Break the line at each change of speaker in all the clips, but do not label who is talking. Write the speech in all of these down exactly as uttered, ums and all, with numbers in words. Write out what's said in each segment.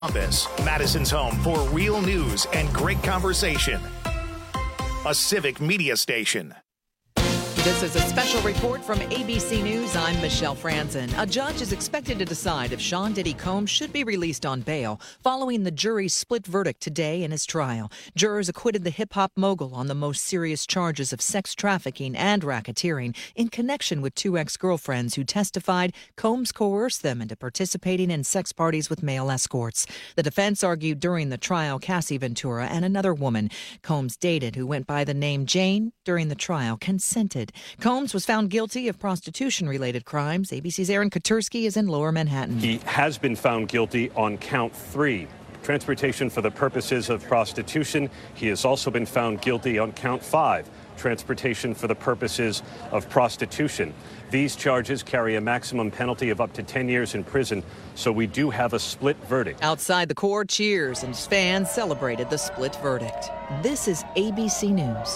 Columbus, Madison's home for real news and great conversation. A Civic Media station.
This is a special report from A B C News. I'm Michelle Franzen. A judge is expected to decide if Sean Diddy Combs should be released on bail following the jury's split verdict today in his trial. Jurors acquitted the hip-hop mogul on the most serious charges of sex trafficking and racketeering in connection with two ex-girlfriends who testified Combs coerced them into participating in sex parties with male escorts. The defense argued during the trial Cassie Ventura and another woman Combs dated who went by the name Jane during the trial consented. Combs was found guilty of prostitution-related crimes. A B C's Aaron Katursky is in Lower Manhattan.
He has been found guilty on count three, transportation for the purposes of prostitution. He has also been found guilty on count five, transportation for the purposes of prostitution. These charges carry a maximum penalty of up to ten years in prison, so we do have a split verdict.
Outside the court, cheers and fans celebrated the split verdict. This is A B C News.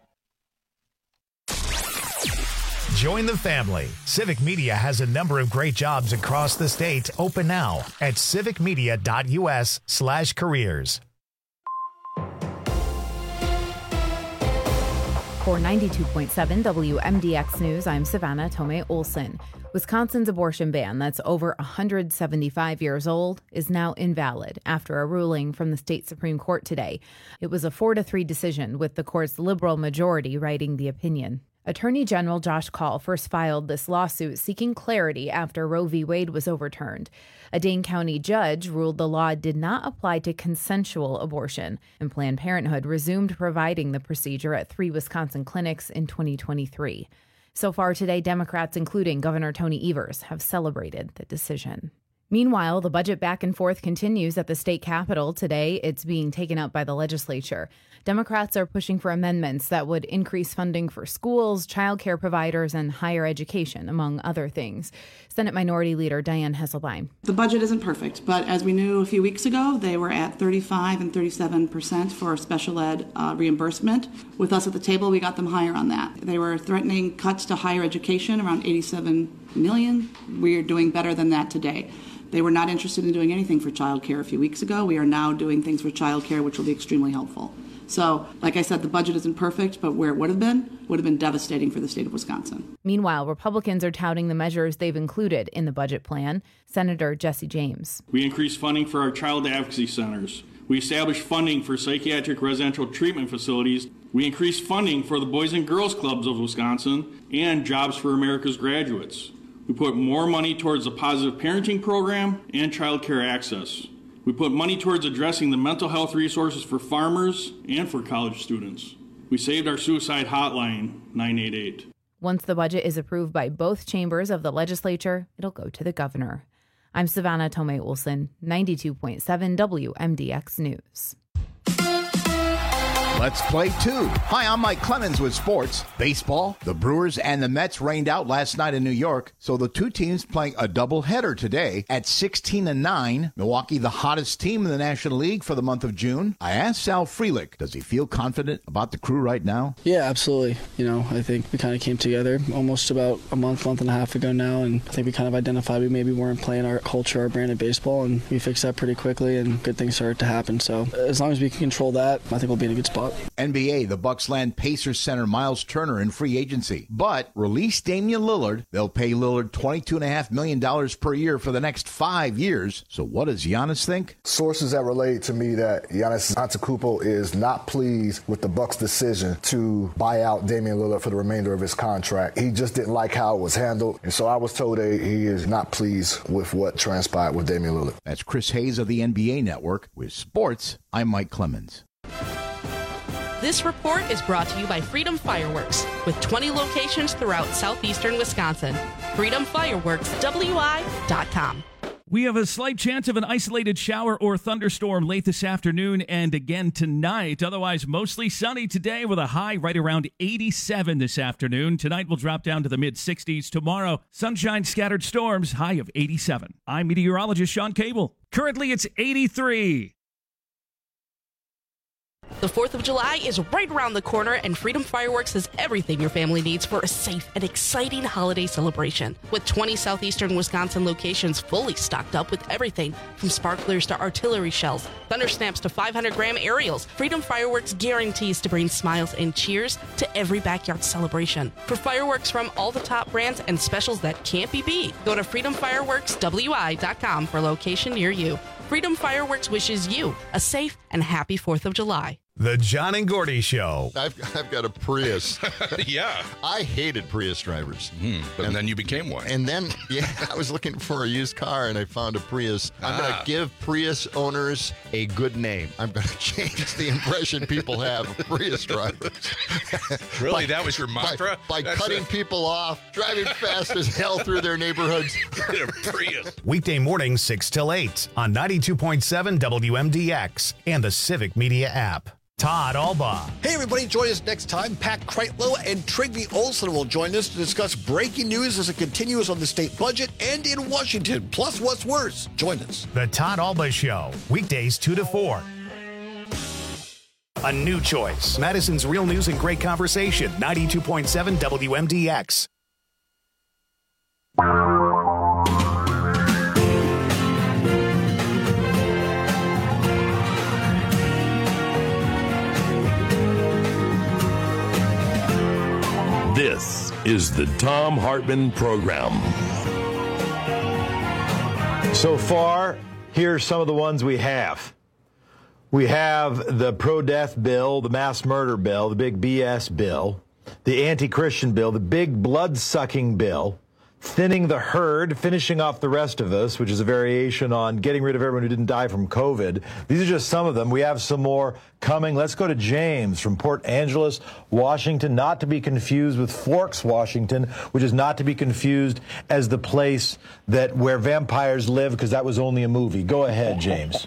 Join the family. Civic Media has a number of great jobs across the state open now at civicmedia.us slash careers.
For ninety-two point seven W M D X News, I'm Savannah Tomei Olson. Wisconsin's abortion ban that's over one hundred seventy-five years old is now invalid after a ruling from the state Supreme Court today. It was a four to three decision, with the court's liberal majority writing the opinion. Attorney General Josh Kaul first filed this lawsuit seeking clarity after Roe v. Wade was overturned. A Dane County judge ruled the law did not apply to consensual abortion, and Planned Parenthood resumed providing the procedure at three Wisconsin clinics in twenty twenty-three. So far today, Democrats, including Governor Tony Evers, have celebrated the decision. Meanwhile, the budget back and forth continues at the state capitol. Today, it's being taken up by the legislature. Democrats are pushing for amendments that would increase funding for schools, childcare providers, and higher education, among other things. Senate Minority Leader Diane Hesselbein.
The budget isn't perfect, but as we knew a few weeks ago, they were at thirty-five and thirty-seven percent for special ed uh, reimbursement. With us at the table, we got them higher on that. They were threatening cuts to higher education, around eighty-seven million dollars. We are doing better than that today. They were not interested in doing anything for childcare a few weeks ago. We are now doing things for childcare, which will be extremely helpful. So, like I said, the budget isn't perfect, but where it would have been, would have been devastating for the state of Wisconsin.
Meanwhile, Republicans are touting the measures they've included in the budget plan. Senator Jesse James.
We increased funding for our child advocacy centers. We established funding for psychiatric residential treatment facilities. We increased funding for the Boys and Girls Clubs of Wisconsin and Jobs for America's Graduates. We put more money towards the positive parenting program and child care access. We put money towards addressing the mental health resources for farmers and for college students. We saved our suicide hotline, nine eight eight.
Once the budget is approved by both chambers of the legislature, it'll go to the governor. I'm Savannah Tomei Olson, ninety-two point seven W M D X News.
Let's play two. Hi, I'm Mike Clemens with sports. Baseball, the Brewers and the Mets rained out last night in New York, so the two teams playing a doubleheader today at sixteen and nine. Milwaukee, the hottest team in the National League for the month of June. I asked Sal Frelick, does he feel confident about the crew right now?
Yeah, absolutely. You know, I think we kind of came together almost about a month, month and a half ago now, and I think we kind of identified we maybe weren't playing our culture, our brand of baseball, and we fixed that pretty quickly, and good things started to happen. So as long as we can control that, I think we'll be in a good spot.
N B A, the Bucks land Pacers center Miles Turner in free agency, but release Damian Lillard. They'll pay Lillard twenty-two point five million dollars per year for the next five years. So what does Giannis think?
Sources that relate to me that Giannis Antetokounmpo is not pleased with the Bucks' decision to buy out Damian Lillard for the remainder of his contract. He just didn't like how it was handled, and so I was told that he is not pleased with what transpired with Damian Lillard.
That's Chris Hayes of the N B A Network. With sports, I'm Mike Clemens.
This report is brought to you by Freedom Fireworks, with twenty locations throughout southeastern Wisconsin. freedom fireworks w i dot com.
We have a slight chance of an isolated shower or thunderstorm late this afternoon and again tonight. Otherwise, mostly sunny today with a high right around eighty-seven this afternoon. Tonight will drop down to the mid-sixties. Tomorrow, sunshine, scattered storms, high of eighty-seven. I'm meteorologist Sean Cable. Currently, it's eighty-three.
The fourth of July is right around the corner, and Freedom Fireworks has everything your family needs for a safe and exciting holiday celebration. With twenty southeastern Wisconsin locations fully stocked up with everything from sparklers to artillery shells, thunder snaps to five hundred gram aerials, Freedom Fireworks guarantees to bring smiles and cheers to every backyard celebration. For fireworks from all the top brands and specials that can't be beat, go to freedom fireworks w i dot com for a location near you. Freedom Fireworks wishes you a safe and happy fourth of July.
The John and Gordy Show.
I've, I've got a Prius.
Yeah.
I hated Prius drivers.
Mm, but and then you became one.
And then, yeah, I was looking for a used car, and I found a Prius. I'm
Ah.
going to give Prius owners a good name. I'm going to change the impression people have of Prius drivers.
Really?
By-
That was your mantra?
By, by
That's
cutting
a-
people off, driving fast as hell through their neighborhoods.
Prius.
Weekday mornings six till eight on ninety-two point seven W M D X and the Civic Media app. Todd Alba.
Hey, everybody, join us next time. Pat Kreitlow and Trigby Olson will join us to discuss breaking news as it continues on the state budget and in Washington. Plus, what's worse? Join us.
The Todd Alba Show. Weekdays two to four. A new choice. Madison's Real News and Great Conversation. ninety-two point seven W M D X.
This is the Thom Hartmann Program.
So far, here's some of the ones we have. We have the pro-death bill, the mass murder bill, the big B S bill, the anti-Christian bill, the big blood-sucking bill, thinning the herd, finishing off the rest of us, which is a variation on getting rid of everyone who didn't die from COVID. These are just some of them. We have some more coming. Let's go to James from Port Angeles, Washington, not to be confused with Forks, Washington, which is not to be confused as the place that where vampires live, because that was only a movie. Go ahead, James.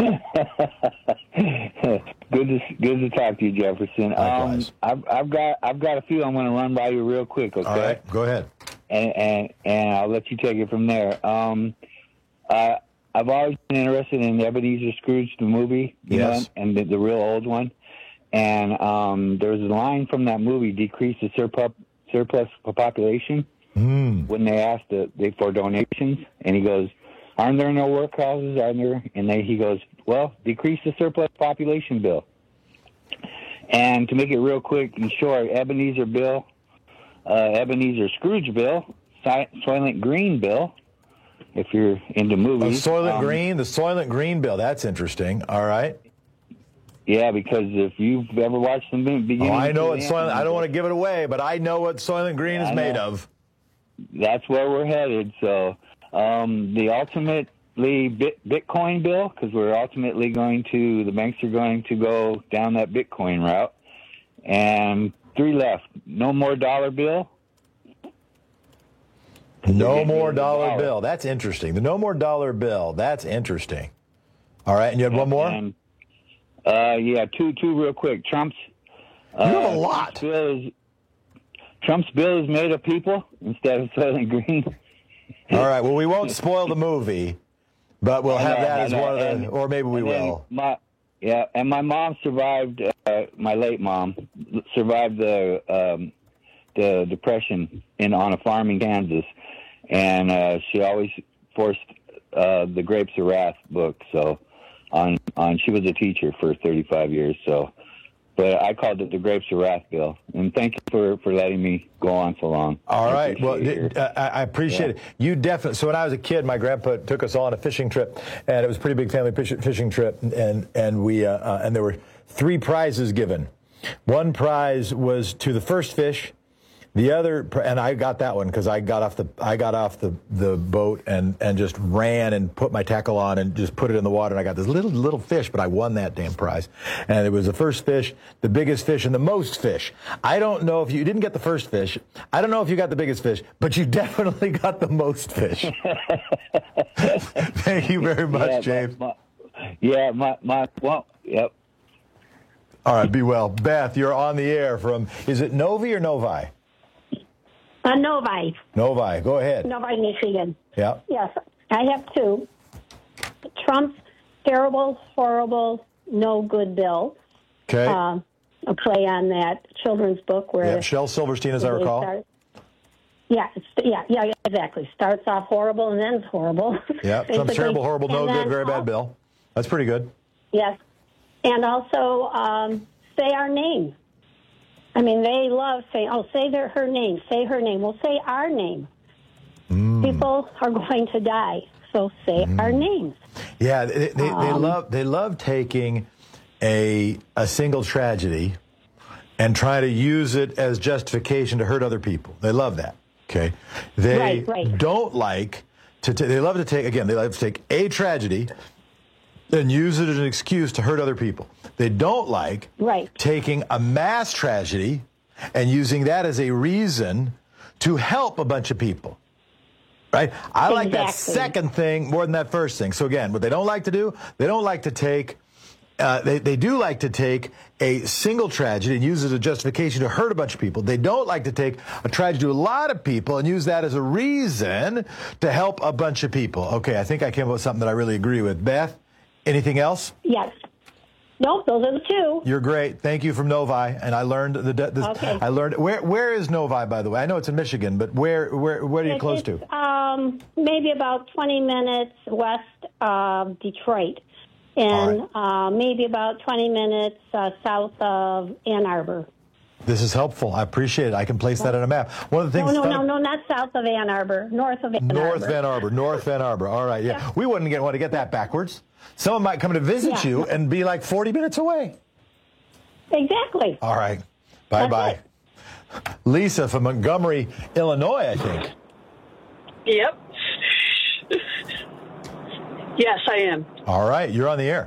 Good to good to talk to you, Jefferson. Um, I've, I've got I've got a few I'm going to run by you real quick. Okay.
All right, go ahead.
And and, and I'll let you take it from there. Um, uh, I've always been interested in Ebenezer Scrooge, the movie, you
Yes.
know, and the, the real old one. And um, there was a line from that movie: "Decrease the surplus surplus population."
Mm.
When they asked the, they for donations, and he goes, "Aren't there no workhouses? Aren't there?" And they, he goes, "Well, decrease the surplus population bill." And to make it real quick and short, Ebenezer Bill, uh, Ebenezer Scrooge Bill, si- Soylent Green Bill, if you're into
Oh,
movies.
Soylent
Um,
Green, the Soylent Green bill. That's interesting. All right.
Yeah, because if you've ever watched the beginning,
Oh, I know
to
what
the
Soylent.
end,
I don't want to give it away, but I know what Soylent Green is
I
made
know.
of.
That's where we're headed. So um, the ultimately bit, Bitcoin bill, because we're ultimately going to, the banks are going to go down that Bitcoin route. And three left. No more dollar bill.
No more dollar bill. That's interesting. The no more dollar bill. That's interesting. All right, and you had one more?
And, uh, yeah, two two real quick. Trump's uh,
You have a lot.
Trump's bill is Trump's bill is made of people instead of Soylent Green.
All right, well, we won't spoil the movie, but we'll
I
have
know,
that
I
as
know,
one of the,
and-
or maybe we
and then
will.
My, yeah, and my mom survived. Uh, my late mom survived the um, the depression in on a farm in Kansas, and uh, she always forced uh, the Grapes of Wrath book. So, on on she was a teacher for thirty-five years. So, but I called it the Grapes of Wrath bill. And thank you for, for letting me go on so long.
All
I
right. Well,
appreciate your-
d- I I appreciate
Yeah.
it. You definitely. So when I was a kid, my grandpa took us all on a fishing trip, and it was a pretty big family fish- fishing trip. And and we uh, uh, and there were three prizes given. One prize was to the first fish. The other, pr- and I got that one because I got off the I got off the, the boat and, and just ran and put my tackle on and just put it in the water, and I got this little little fish, but I won that damn prize. And it was the first fish, the biggest fish, and the most fish. I don't know if you, you didn't get the first fish. I don't know if you got the biggest fish, but you definitely got the most fish. Thank you very much,
yeah,
James.
My, my, yeah, my my well, yep.
All right, be well. Beth, you're on the air from, is it Novi or Novi?
Uh, Novi.
Novi, go ahead.
Novi, Michigan.
Yeah.
Yes, I have two. Trump's terrible, horrible, no good bill.
Okay.
Um, a play on that children's book where
Yeah, Shel Silverstein, as I recall.
Start, yeah, it's, yeah, yeah, yeah, exactly. Starts off horrible and ends horrible.
Yeah, some terrible, horrible, no
And
good,
then
very bad
al-
Bill. That's pretty good.
Yes, and also um, say our name. I mean, they love saying, "Oh, say their her name, say her name." Well, say our name.
Mm.
People are going to die, so say
Mm.
our names.
Yeah, they, they, they
Um,
love they love taking a a single tragedy and try to use it as justification to hurt other people. They love that. Okay, they
Right, right.
don't like to. T- they love to take again. They love to take a tragedy and use it as an excuse to hurt other people. They don't like
right.
taking a mass tragedy and using that as a reason to help a bunch of people. Right? I like that
Exactly.
second thing more than that first thing. So again, what they don't like to do, they don't like to take, uh, they, they do like to take a single tragedy and use it as a justification to hurt a bunch of people. They don't like to take a tragedy to a lot of people and use that as a reason to help a bunch of people. Okay, I think I came up with something that I really agree with. Beth, anything else?
Yes. Nope, those are the two.
You're great. Thank you from Novi. And I learned the, this,
Okay.
I learned where where is Novi, by the way? I know it's in Michigan, but where where where are you
It-
close
it's,
to?
Um, maybe about twenty minutes west of Detroit, and uh, maybe about twenty minutes uh, south of Ann Arbor.
This is helpful. I appreciate it. I can place that on a map. One of the
No,
things
no, no, no, not south of Ann Arbor, north of Ann
North
Arbor.
Van Arbor, North Van Arbor. All right, yeah. We wouldn't get, want to get that backwards. Someone might come to visit
Yeah.
you and be like forty minutes away.
Exactly.
All right. Bye-bye. Lisa from Montgomery, Illinois, I think.
Yep. Yes, I am.
All right, you're on the air.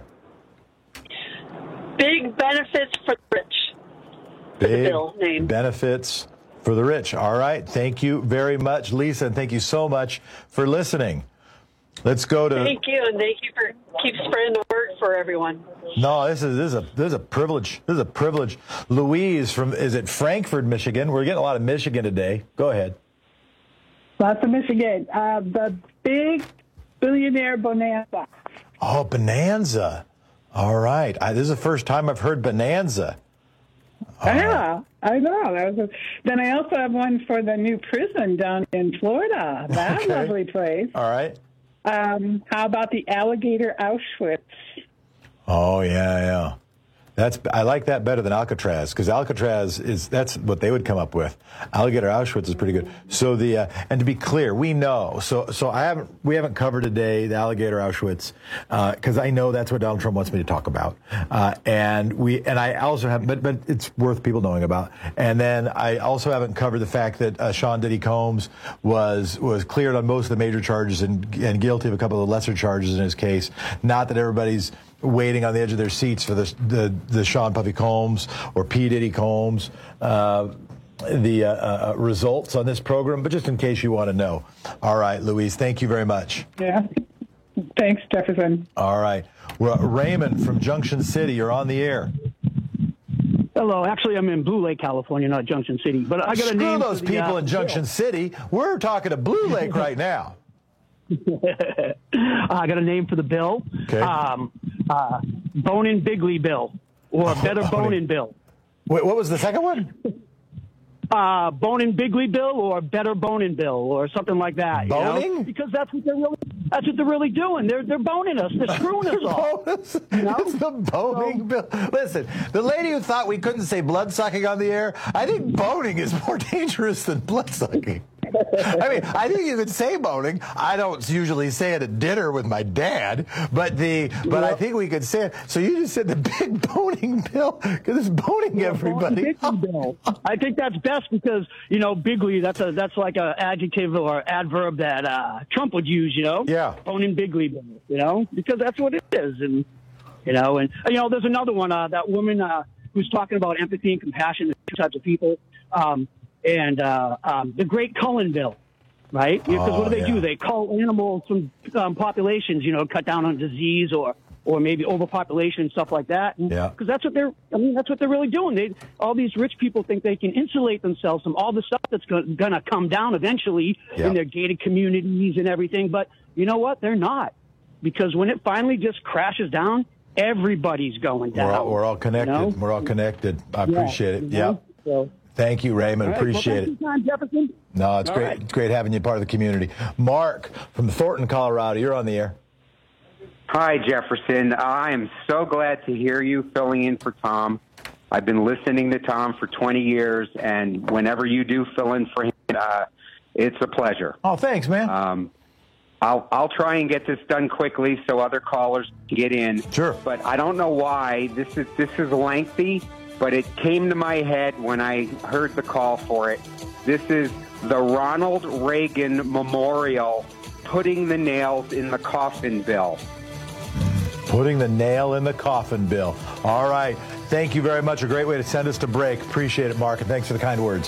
Big benefits for the rich. For the
Big
bill name.
benefits for the rich. All right. Thank you very much, Lisa, and thank you so much for listening. Let's go to...
Thank you, and thank you for keep spreading the word for everyone.
No, this is this is a this is a privilege. This is a privilege. Louise from is it Frankfort, Michigan? We're getting a lot of Michigan today. Go ahead.
Lots of Michigan. Uh, the big billionaire bonanza.
Oh, Bonanza. All right. I, this is the first time I've heard Bonanza. All
yeah,
right.
I know. That was a, then I also have one for the new prison down in Florida. That
Okay.
lovely place.
All right.
Um, how about the alligator Auschwitz?
Oh yeah, yeah. That's I like that better than Alcatraz because Alcatraz is that's what they would come up with. Alligator Auschwitz is pretty good. So the uh, and to be clear, we know. So so I haven't we haven't covered today the Alligator Auschwitz because uh, I know that's what Donald Trump wants me to talk about. Uh, and we and I also have but but it's worth people knowing about. And then I also haven't covered the fact that uh, Sean Diddy Combs was was cleared on most of the major charges and and guilty of a couple of lesser charges in his case. Not that everybody's waiting on the edge of their seats for the the, the Sean Puffy Combs or P. Diddy Combs uh, the uh, uh, results on this program, but just in case you want to know. All right, Louise, thank you very much.
Yeah. Thanks, Jefferson.
All right. Well, Raymond from Junction City, you're on the air.
Hello. Actually, I'm in Blue Lake, California, not Junction City. But I got a
Screw
name
those
for the,
people
uh,
in Junction City. We're talking to Blue Lake right now.
I got a name for the bill.
Okay.
Um, uh, Bonin Bigley Bill, or Better Bonin Bill.
Wait, what was the second one?
Uh, Bonin Bigley Bill, or Better Bonin Bill, or something like that. You know?
Boning?
Because that's what they're really. That's what they're really doing. They're they're boning us. They're screwing us all.
You know? It's the boning bill. Listen, the lady who thought we couldn't say blood sucking on the air, I think boning is more dangerous than blood sucking. I mean, I think you could say boning. I don't usually say it at dinner with my dad, but the but I think we could say it. So you just said the big boning bill because it's boning everybody.
Bonin Bigley Bill. I think that's best because you know Bigley. That's a that's like an adjective or adverb that uh, Trump would use. You know.
Yeah.
Bonin Bigley Bill. You know, because that's what it is, and you know, and you know, there's another one. Uh, that woman uh, who's talking about empathy and compassion to two types of people. Um, And uh, um, the Great Cullen Bill, right? Because
Oh,
what do they
yeah.
do? They cull animals from um, populations, you know, cut down on disease or or maybe overpopulation and stuff like that.
Yeah.
Because that's what they're. I mean, that's what they're really doing. They all these rich people think they can insulate themselves from all the stuff that's going to come down eventually
Yeah.
in their gated communities and everything. But you know what? They're not, because when it finally just crashes down, everybody's going down.
We're all, we're all connected.
You know?
We're all connected. I
Yeah,
appreciate it.
you know?
Yep.
So,
Thank you, Raymond.
all right,
Appreciate
well,
it.
thanks for your time, Jefferson.
No, it's
All
great.
right.
It's great having you part of the community. Mark from Thornton, Colorado. You're on the air.
Hi, Jefferson. I am so glad to hear you filling in for Tom. I've been listening to Tom for twenty years, and whenever you do fill in for him, uh, it's a pleasure.
Oh, thanks, man.
Um, I'll I'll try and get this done quickly so other callers can get in.
Sure.
But I don't know why this is this is lengthy, but it came to my head when I heard the call for it. This is the Ronald Reagan Memorial putting the nails in the coffin bill.
Putting the nail in the coffin, Bill. All right. Thank you very much. A great way to send us to break. Appreciate it, Mark, and thanks for the kind words.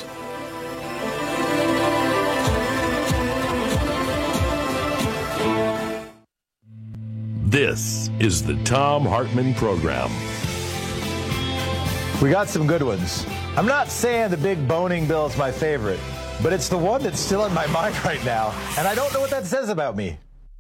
This is the Tom Hartman Program.
We got some good ones. I'm not saying the big boning bill is my favorite, but it's the one that's still in my mind right now, and I don't know what that says about me.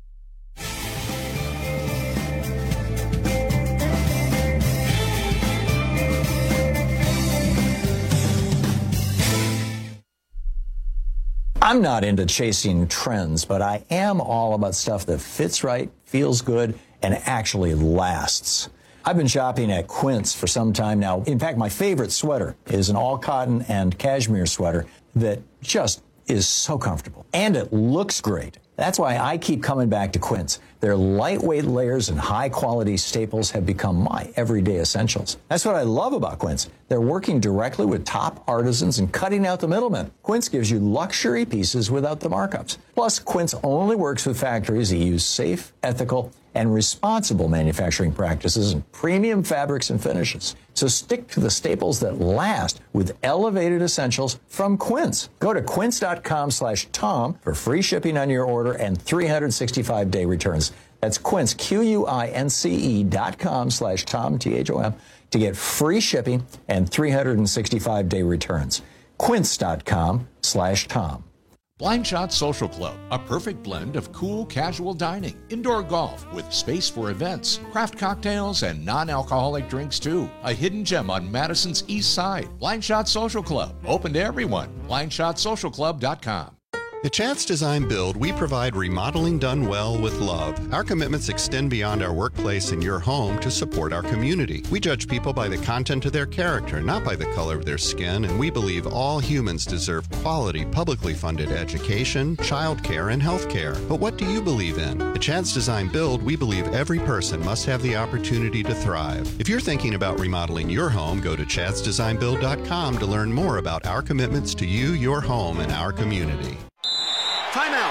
I'm not into chasing trends, but I am all about stuff that fits right, feels good, and actually lasts. I've been shopping at Quince for some time now. In fact, my favorite sweater is an all-cotton and cashmere sweater that just is so comfortable. And it looks great. That's why I keep coming back to Quince. Their lightweight layers and high-quality staples have become my everyday essentials. That's what I love about Quince. They're working directly with top artisans and cutting out the middlemen. Quince gives you luxury pieces without the markups. Plus, Quince only works with factories that use safe, ethical, and responsible manufacturing practices and premium fabrics and finishes. So stick to the staples that last with elevated essentials from Quince. Go to quince.com slash Tom for free shipping on your order and three hundred sixty-five day returns. That's Quince, Q-U-I-N-C-E dot com slash Tom, T H O M, to get free shipping and three hundred sixty-five day returns. Quince.com slash Tom.
Blind Shot Social Club, a perfect blend of cool, casual dining, indoor golf with space for events, craft cocktails, and non-alcoholic drinks too. A hidden gem on Madison's East Side. Blind Shot Social Club, open to everyone. blind shot social club dot com.
At Chance Design Build, we provide remodeling done well with love. Our commitments extend beyond our workplace and your home to support our community. We judge people by the content of their character, not by the color of their skin, and we believe all humans deserve quality, publicly funded education, childcare, and health care. But what do you believe in? At Chance Design Build, we believe every person must have the opportunity to thrive. If you're thinking about remodeling your home, go to chads design build dot com to learn more about our commitments to you, your home, and our community.
Timeout.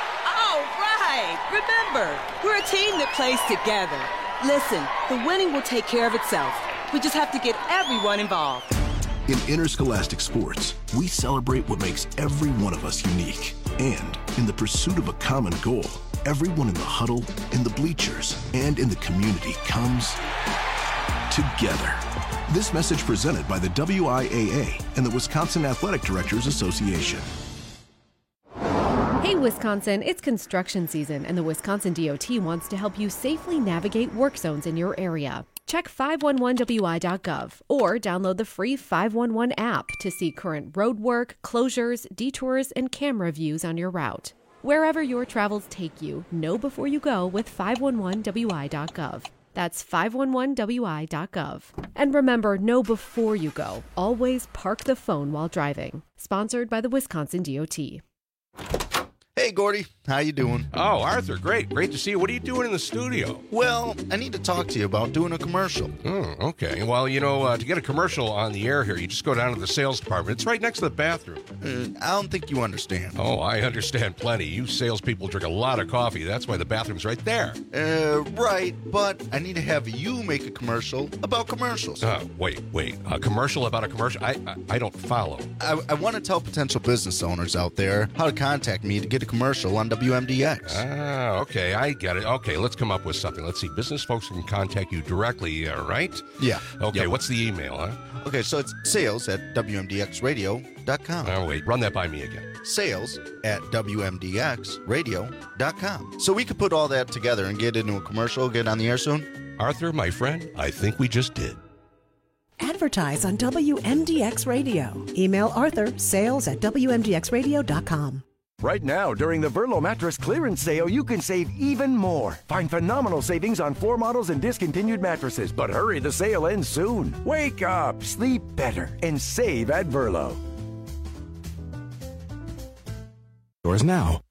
All right. Remember, we're a team that plays together. Listen, the winning will take care of itself. We just have to get everyone involved.
In interscholastic sports, we celebrate what makes every one of us unique. And in the pursuit of a common goal, everyone in the huddle, in the bleachers, and in the community comes together. This message presented by the W I A A and the Wisconsin Athletic Directors Association.
Hey Wisconsin, it's construction season and the Wisconsin D O T wants to help you safely navigate work zones in your area. Check five one one W I dot gov or download the free five one one app to see current road work, closures, detours, and camera views on your route. Wherever your travels take you, know before you go with five one one W I dot gov. That's five one one W I dot gov. And remember, know before you go. Always park the phone while driving. Sponsored by the Wisconsin D O T.
Hey, Gordy. How you doing?
Oh, Arthur, great. Great to see you. What are you doing in the studio?
Well, I need to talk to you about doing a commercial.
Oh, okay. Well, you know, uh, to get a commercial on the air here, you just go down to the sales department. It's right next to the bathroom.
Uh, I don't think you understand.
Oh, I understand plenty. You salespeople drink a lot of coffee. That's why the bathroom's right there.
Uh, right, but I need to have you make a commercial about commercials.
Uh, wait, wait. A commercial about a commercial? I I, I don't follow.
I, I want to tell potential business owners out there how to contact me to get a commercial on W M D X.
Ah, okay, I get it. Okay, let's come up with something. Let's see. Business folks can contact you directly, uh, right?
Yeah.
Okay,
yeah.
What's the email, huh?
Okay, so it's sales at W M D X radio dot com.
Oh, wait, run that by me again.
Sales at W M D X radio dot com. So we could put all that together and get into a commercial, get on the air soon?
Arthur, my friend, I think we just did.
Advertise on W M D X Radio. Email Arthur, sales at W M D X radio dot com.
Right now, during the Verlo Mattress Clearance Sale, you can save even more. Find phenomenal savings on floor models and discontinued mattresses, but hurry, the sale ends soon. Wake up, sleep better, and save at Verlo.
Yours now.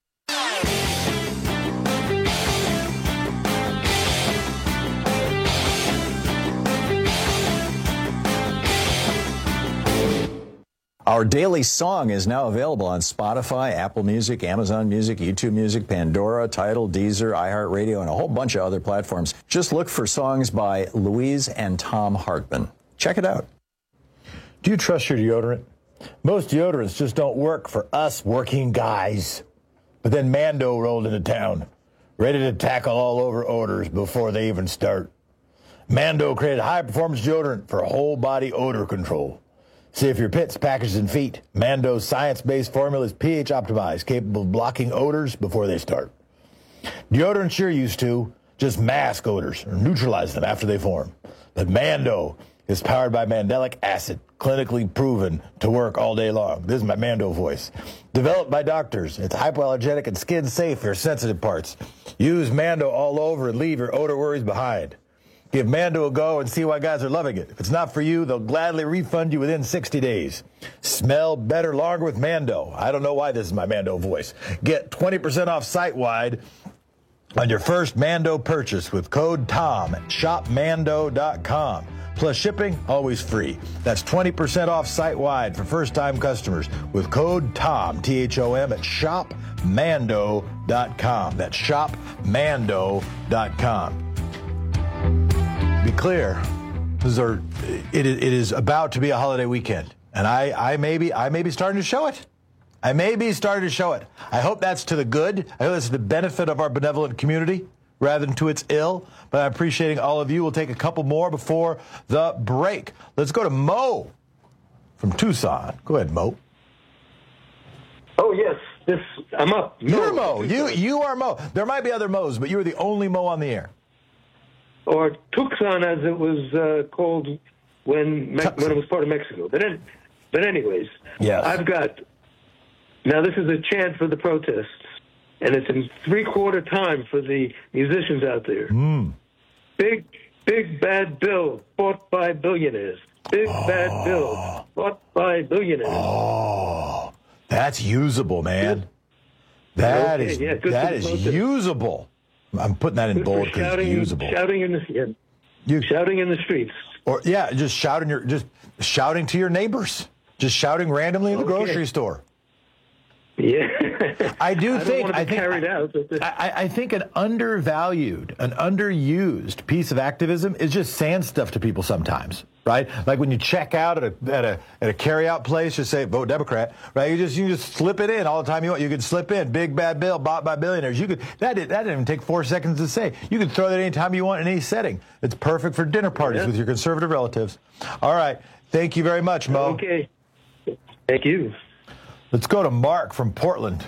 Our daily song is now available on Spotify, Apple Music, Amazon Music, YouTube Music, Pandora, Tidal, Deezer, iHeartRadio, and a whole bunch of other platforms. Just look for songs by Louise and Tom Hartman. Check it out.
Do you trust your deodorant? Most deodorants just don't work for us working guys. But then Mando rolled into town, ready to tackle all over odors before they even start. Mando created high-performance deodorant for whole-body odor control. See if your pit's packaged in feet. Mando's science-based formula is pH optimized, capable of blocking odors before they start. Deodorants you're used to just mask odors or neutralize them after they form. But Mando is powered by mandelic acid, clinically proven to work all day long. This is my Mando voice. Developed by doctors, it's hypoallergenic and skin safe for sensitive parts. Use Mando all over and leave your odor worries behind. Give Mando a go and see why guys are loving it. If it's not for you, they'll gladly refund you within sixty days. Smell better longer with Mando. I don't know why this is my Mando voice. Get twenty percent off site-wide on your first Mando purchase with code TOM at shop mando dot com. Plus shipping, always free. That's twenty percent off site-wide for first-time customers with code TOM, T H O M, at shop mando dot com. That's shop mando dot com. Be clear, these are, it, it is about to be a holiday weekend, and I, I may be, I may be starting to show it. I may be starting to show it. I hope that's to the good. I hope that's to the benefit of our benevolent community rather than to its ill. But I'm appreciating all of you. We'll take a couple more before the break. Let's go to Mo from Tucson. Go ahead, Mo.
Oh, yes. This I'm up.
You're Mo. You, you are Mo. There might be other Mo's, but you are the only Mo on the air.
Or Tucson, as it was uh, called when Me- when it was part of Mexico. But in, but anyways,
yes.
I've got, now this is a chant for the protests, and it's in three-quarter time for the musicians out there.
Mm.
Big, big bad bill bought by billionaires. Big oh. bad bill bought by billionaires.
Oh, that's usable, man. That
okay,
is
yeah,
that is protest. usable. I'm putting that in bold because it's usable.
Shouting in the yeah,
you,
shouting in the streets,
or yeah, just shouting your just shouting to your neighbors, just shouting randomly in the
okay.
grocery store.
Yeah,
I do
I
think
don't
I think
carried out, but
I, I think an undervalued, an underused piece of activism is just saying stuff to people sometimes, right? Like when you check out at a at a at a carryout place, just say vote Democrat, right? You just you just slip it in all the time you want. You could slip in big bad bill bought by billionaires. You could that did, that didn't even take four seconds to say. You could throw that anytime you want in any setting. It's perfect for dinner parties
yeah.
with your conservative relatives. All right, thank you very much, Mo.
Okay, thank you.
Let's go to Mark from Portland.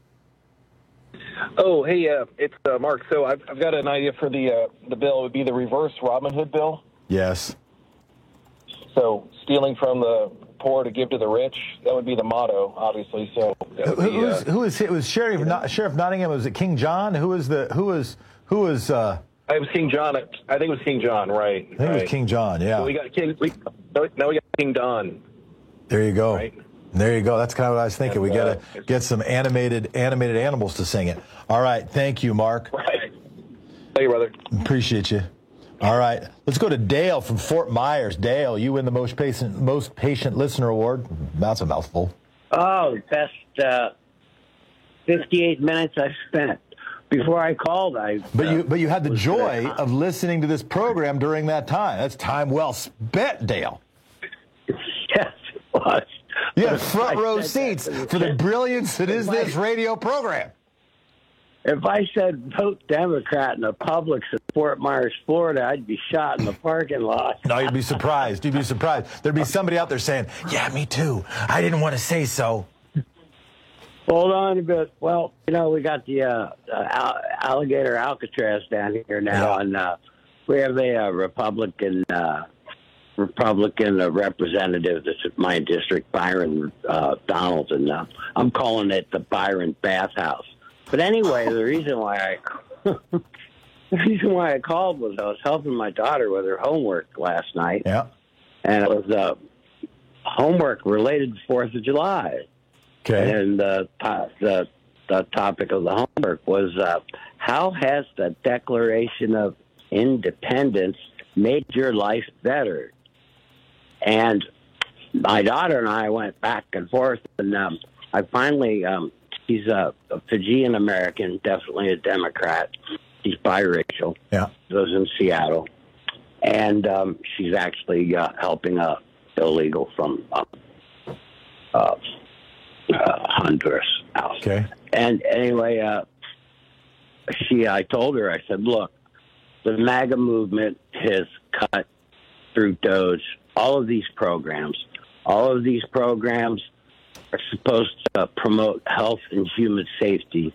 Oh, hey, uh, it's uh, Mark. So I've, I've got an idea for the uh, the bill. It would be the reverse Robin Hood bill.
Yes.
So stealing from the poor to give to the rich. That would be the motto, obviously. So that would
who,
be,
is,
uh,
who is it? Was Sheriff not, Sheriff Nottingham? Was it King John? Who was the who was who was? Uh,
it was King John. I think it was King John, right?
I think
right.
it was King John. Yeah.
So we got King. We, now we got King Don.
There you go.
Right?
There you go. That's kind of what I was thinking.
And,
we got
uh,
to get some animated animated animals to sing it. All right. Thank you, Mark.
Right. Hey, brother.
Appreciate you. All right. Let's go to Dale from Fort Myers. Dale, you win the most patient most patient listener award. That's a mouthful.
Oh, best uh, fifty-eight minutes I've spent. Before I called, I.
But
uh,
you but you had the joy there. of listening to this program during that time. That's time well spent, Dale.
Yes, it was.
You had front row seats for the brilliance that is this radio program.
If I said vote Democrat in the Publix in Fort Myers, Florida, I'd be shot in the parking lot.
No, you'd be surprised. You'd be surprised. There'd be somebody out there saying, yeah, me too. I didn't want to say so.
Hold on a bit. Well, you know, we got the uh, uh, alligator Alcatraz down here now,
yeah.
and uh, we have a, uh Republican uh, Republican uh, representative that's at my district, Byron uh, Donald, and uh, I'm calling it the Byron Bathhouse. But anyway, the reason why I the reason why I called was I was helping my daughter with her homework last night.
Yeah,
and it was uh, homework related to Fourth of July.
Okay,
and uh, the the topic of the homework was uh, how has the Declaration of Independence made your life better? And my daughter and I went back and forth, and um, I finally, um, she's a, a Fijian American, definitely a Democrat. She's biracial.
Yeah.
Lives in Seattle. And um, she's actually uh, helping a illegal from uh, uh, uh, Honduras out.
Okay.
And anyway, uh, she, I told her, I said, look, the MAGA movement has cut through Doge all of these programs. All of these programs are supposed to promote health and human safety.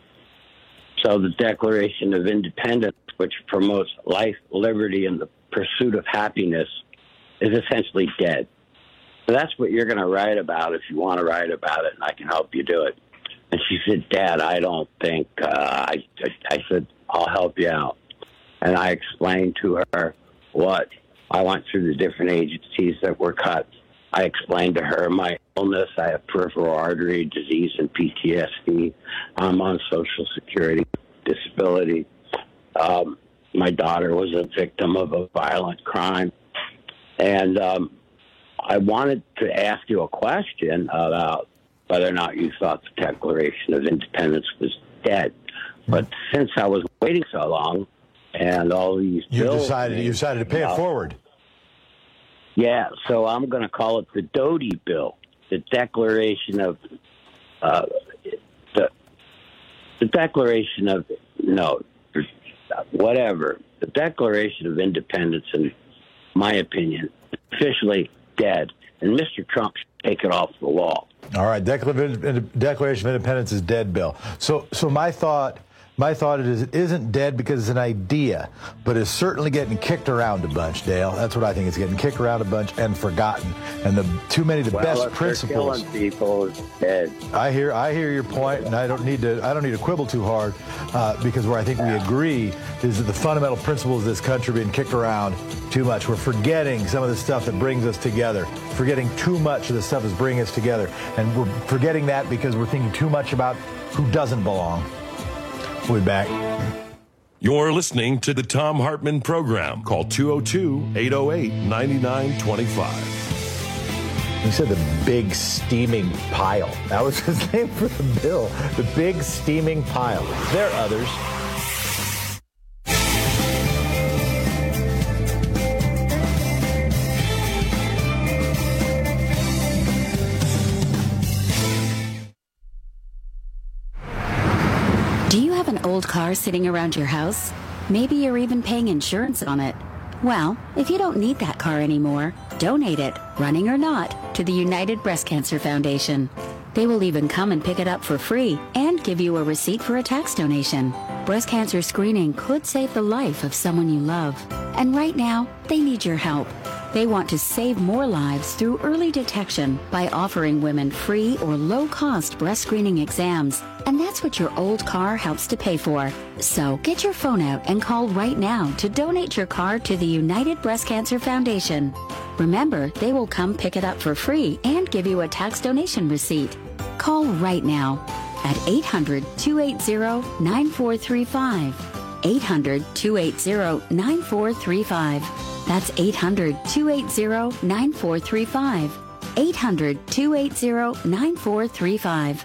So the Declaration of Independence, which promotes life, liberty, and the pursuit of happiness, is essentially dead. So that's what you're going to write about if you want to write about it, and I can help you do it. And she said, Dad, I don't think, uh, I, I said, I'll help you out. And I explained to her what I went through the different agencies that were cut. I explained to her my illness. I have peripheral artery disease and P T S D. I'm on Social Security disability. Um, my daughter was a victim of a violent crime. And um, I wanted to ask you a question about whether or not you thought the Declaration of Independence was dead. But since I was waiting so long, and all these
you
bills
decided you decided to pay it forward.
Yeah, so I'm going to call it the Doty bill, the Declaration of uh, the the Declaration of no, whatever the Declaration of Independence, in my opinion, officially dead, and Mister Trump should take it off the wall.
All right, Declaration of Independence is dead, Bill. So, so my thought. My thought is it isn't dead because it's an idea, but it's certainly getting kicked around a bunch, Dale. That's what I think. It's getting kicked around a bunch and forgotten. And the too many of the
well,
best
if
principles.
They're killing people, it's dead.
I hear, I hear your point, and I don't need to. I don't need to quibble too hard uh, because where I think we agree is that the fundamental principles of this country are being kicked around too much. We're forgetting some of the stuff that brings us together. Forgetting too much of the stuff that's bringing us together, and we're forgetting that because we're thinking too much about who doesn't belong. We'll be back.
You're listening to the Thom Hartmann Program. Call two oh two, eight oh eight, nine nine two five.
You said the big steaming pile. That was his name for the bill. The big steaming pile. There are others.
Old car sitting around your house? Maybe you're even paying insurance on it. Well, if you don't need that car anymore, donate it, running or not, to the United Breast Cancer Foundation. They will even come and pick it up for free and give you a receipt for a tax donation. Breast cancer screening could save the life of someone you love. And right now, they need your help. They want to save more lives through early detection by offering women free or low-cost breast screening exams. And that's what your old car helps to pay for. So get your phone out and call right now to donate your car to the United Breast Cancer Foundation. Remember, they will come pick it up for free and give you a tax donation receipt. Call right now at eight hundred, two eight zero, nine four three five. eight hundred, two eight zero, nine four three five. That's eight hundred, two eight zero, nine four three five. eight hundred, two eight zero, nine four three five.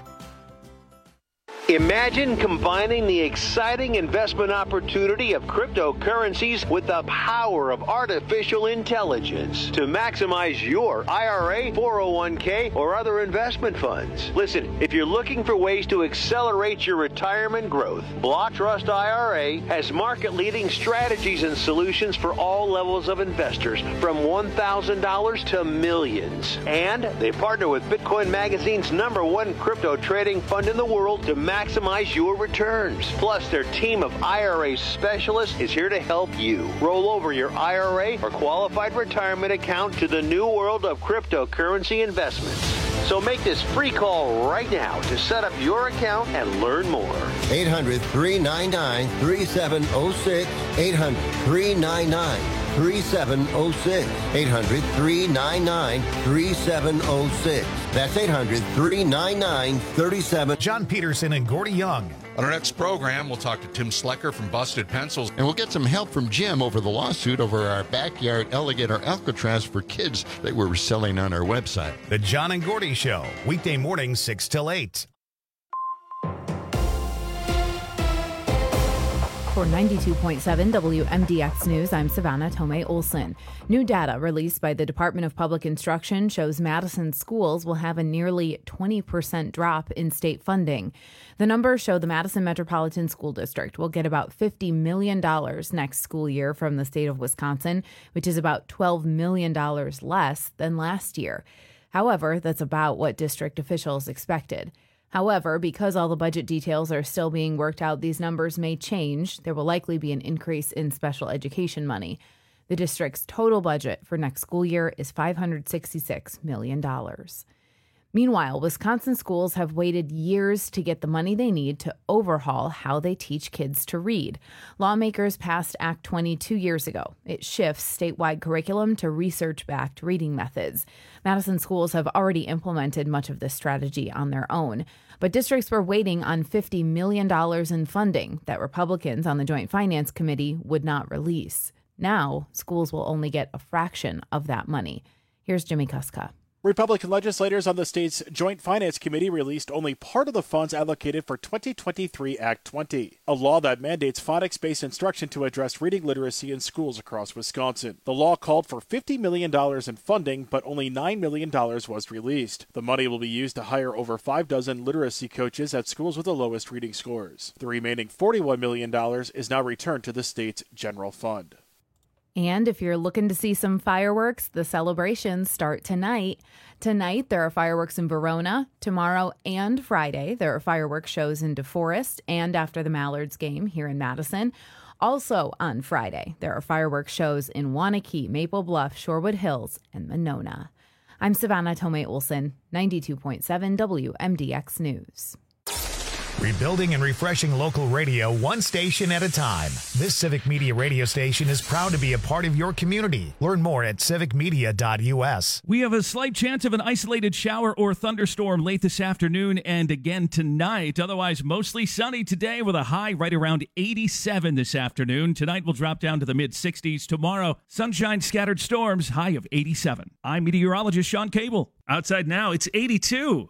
Imagine combining the exciting investment opportunity of cryptocurrencies with the power of artificial intelligence to maximize your I R A, four oh one k, or other investment funds. Listen, if you're looking for ways to accelerate your retirement growth, Block Trust I R A has market-leading strategies and solutions for all levels of investors, from one thousand dollars to millions. And they partner with Bitcoin Magazine's number one crypto trading fund in the world to maximize maximize your returns. Plus, their team of I R A specialists is here to help you roll over your I R A or qualified retirement account to the new world of cryptocurrency investments. So make this free call right now to set up your account and learn more.
eight hundred, three nine nine, three seven zero six. eight hundred, three nine nine, three seven zero six. eight hundred, three nine nine, three seven zero six. That's eight hundred, three nine nine, three seven.
John Peterson and Gordy Young.
On our next program, we'll talk to Tim Slecker from Busted Pencils.
And we'll get some help from Jim over the lawsuit over our backyard alligator Alcatraz for kids that we're selling on our website.
The John and Gordy Show, weekday mornings six till eight.
For ninety-two point seven W M D X News, I'm Savannah Tomei Olson. New data released by the Department of Public Instruction shows Madison schools will have a nearly twenty percent drop in state funding. The numbers show the Madison Metropolitan School District will get about fifty million dollars next school year from the state of Wisconsin, which is about twelve million dollars less than last year. However, that's about what district officials expected. However, because all the budget details are still being worked out, these numbers may change. There will likely be an increase in special education money. The district's total budget for next school year is five hundred sixty-six million dollars. Meanwhile, Wisconsin schools have waited years to get the money they need to overhaul how they teach kids to read. Lawmakers passed Act twenty two years ago. It shifts statewide curriculum to research-backed reading methods. Madison schools have already implemented much of this strategy on their own. But districts were waiting on fifty million dollars in funding that Republicans on the Joint Finance Committee would not release. Now, schools will only get a fraction of that money. Here's Jimmy Kuska.
Republican legislators on the state's Joint Finance Committee released only part of the funds allocated for twenty twenty-three Act twenty, a law that mandates phonics-based instruction to address reading literacy in schools across Wisconsin. The law called for fifty million dollars in funding, but only nine million dollars was released. The money will be used to hire over five dozen literacy coaches at schools with the lowest reading scores. The remaining forty-one million dollars is now returned to the state's general fund.
And if you're looking to see some fireworks, the celebrations start tonight. Tonight, there are fireworks in Verona. Tomorrow and Friday, there are fireworks shows in DeForest and after the Mallards game here in Madison. Also on Friday, there are fireworks shows in Waunakee, Maple Bluff, Shorewood Hills, and Monona. I'm Savannah Tomei Olson, ninety-two point seven W M D X News.
Rebuilding and refreshing local radio one station at a time. This Civic Media radio station is proud to be a part of your community. Learn more at civic media dot u s.
We have a slight chance of an isolated shower or thunderstorm late this afternoon and again tonight. Otherwise, mostly sunny today with a high right around eighty-seven this afternoon. Tonight will drop down to the mid-sixties. Tomorrow, sunshine, scattered storms, high of eighty-seven. I'm meteorologist Sean Cable. Outside now, it's eighty-two.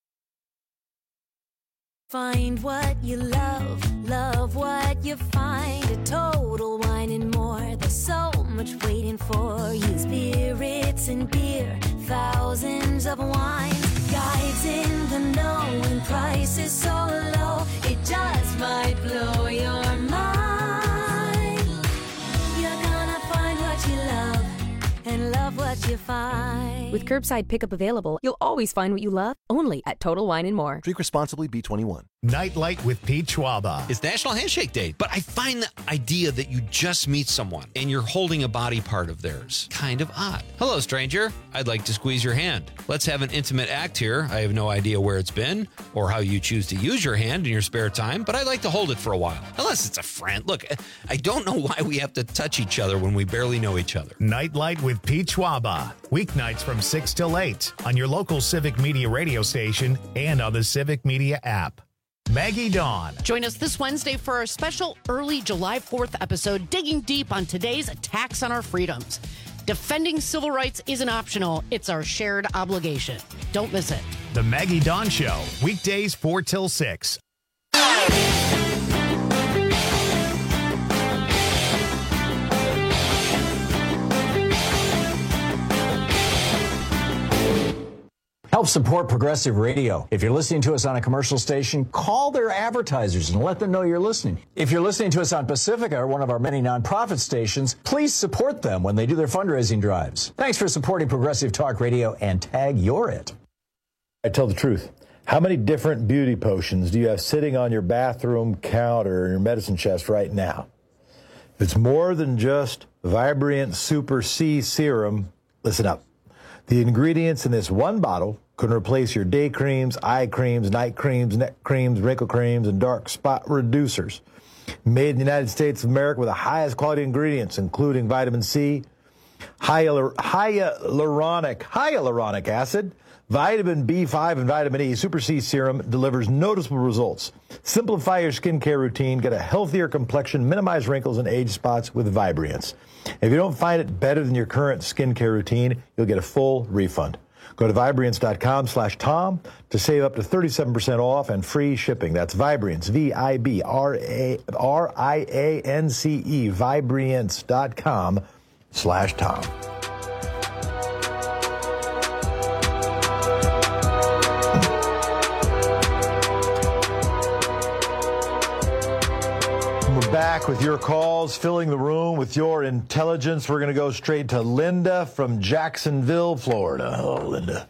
Find what you love, love what you find. A Total Wine and More. There's so much waiting for you. Spirits and beer, thousands of wines. Guides in the know and prices so low. It just might blow your mind. You're gonna find what you love and love what you find.
With curbside pickup available, you'll always find what you love, only at Total Wine and More.
Drink responsibly, B twenty-one.
Nightlight with Pete Schwaba.
It's National Handshake Day, but I find the idea that you just meet someone and you're holding a body part of theirs kind of odd. Hello, stranger. I'd like to squeeze your hand. Let's have an intimate act here. I have no idea where it's been or how you choose to use your hand in your spare time, but I'd like to hold it for a while. Unless it's a friend. Look, I don't know why we have to touch each other when we barely know each other.
Nightlight with Pete Schwaba. Weeknights from six till eight on your local Civic Media radio station and on the Civic Media app. Maggie Dawn.
Join us this Wednesday for our special early July fourth episode, digging deep on today's attacks on our freedoms. Defending civil rights isn't optional. It's our shared obligation. Don't miss it.
The Maggie Dawn Show, weekdays four till six.
Help support Progressive Radio. If you're listening to us on a commercial station, call their advertisers and let them know you're listening. If you're listening to us on Pacifica, or one of our many nonprofit stations, please support them when they do their fundraising drives. Thanks for supporting Progressive Talk Radio and tag you're it.
I tell the truth. How many different beauty potions do you have sitting on your bathroom counter or your medicine chest right now? If it's more than just Vibrant Super C Serum, listen up. The ingredients in this one bottle can replace your day creams, eye creams, night creams, neck creams, wrinkle creams, and dark spot reducers. Made in the United States of America with the highest quality ingredients, including vitamin C, hyalur- hyaluronic, hyaluronic acid, vitamin B five, and vitamin E. Super C Serum delivers noticeable results. Simplify your skincare routine, get a healthier complexion, minimize wrinkles and age spots with Vibrance. If you don't find it better than your current skincare routine, you'll get a full refund. Go to Vibrance.com slash Tom to save up to thirty-seven percent off and free shipping. That's Vibrance, V I B R A R I A N C E, Vibrance.com slash Tom. We're back with your calls, filling the room with your intelligence. We're going to go straight to Linda from Jacksonville, Florida. Hello, Linda.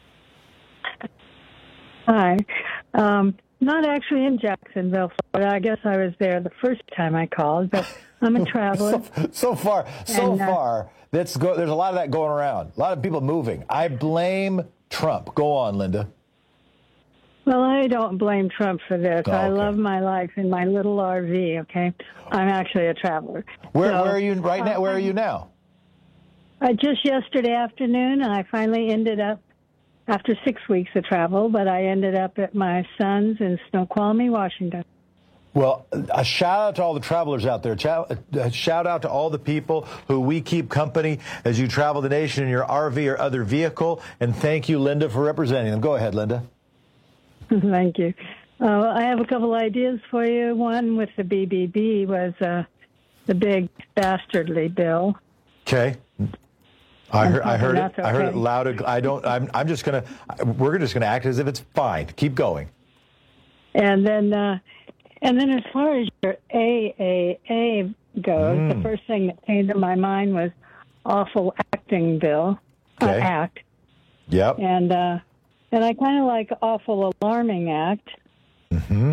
Hi. Um, not actually in Jacksonville, Florida. I guess I was there the first time I called, but I'm a traveler.
so, so far, so
and, uh,
far, that's go, there's a lot of that going around. A lot of people moving. I blame Trump. Go on, Linda.
Well, I don't blame Trump for this.
Oh,
I
okay.
love my life in my little R V, okay? I'm actually a traveler.
Where,
So,
where are you right now?
uh,
Where are you now?
I just yesterday afternoon, I finally ended up, after six weeks of travel, but I ended up at my son's in Snoqualmie, Washington.
Well, a shout out to all the travelers out there. A shout out to all the people who we keep company as you travel the nation in your R V or other vehicle. And thank you, Linda, for representing them. Go ahead, Linda.
Thank you. Uh, I have a couple ideas for you. One with the B B B was uh, the big dastardly bill.
Okay. I heard. I heard it.
That's
I heard it
okay.
loud. I don't. I'm. I'm just gonna. We're just gonna act as if it's fine. Keep going.
And then, uh, and then as far as your A A A goes,
Mm.
the first thing that came to my mind was awful acting bill,
Okay.
uh, act.
Yep.
And uh, and I kind of like awful alarming act.
Mm-hmm.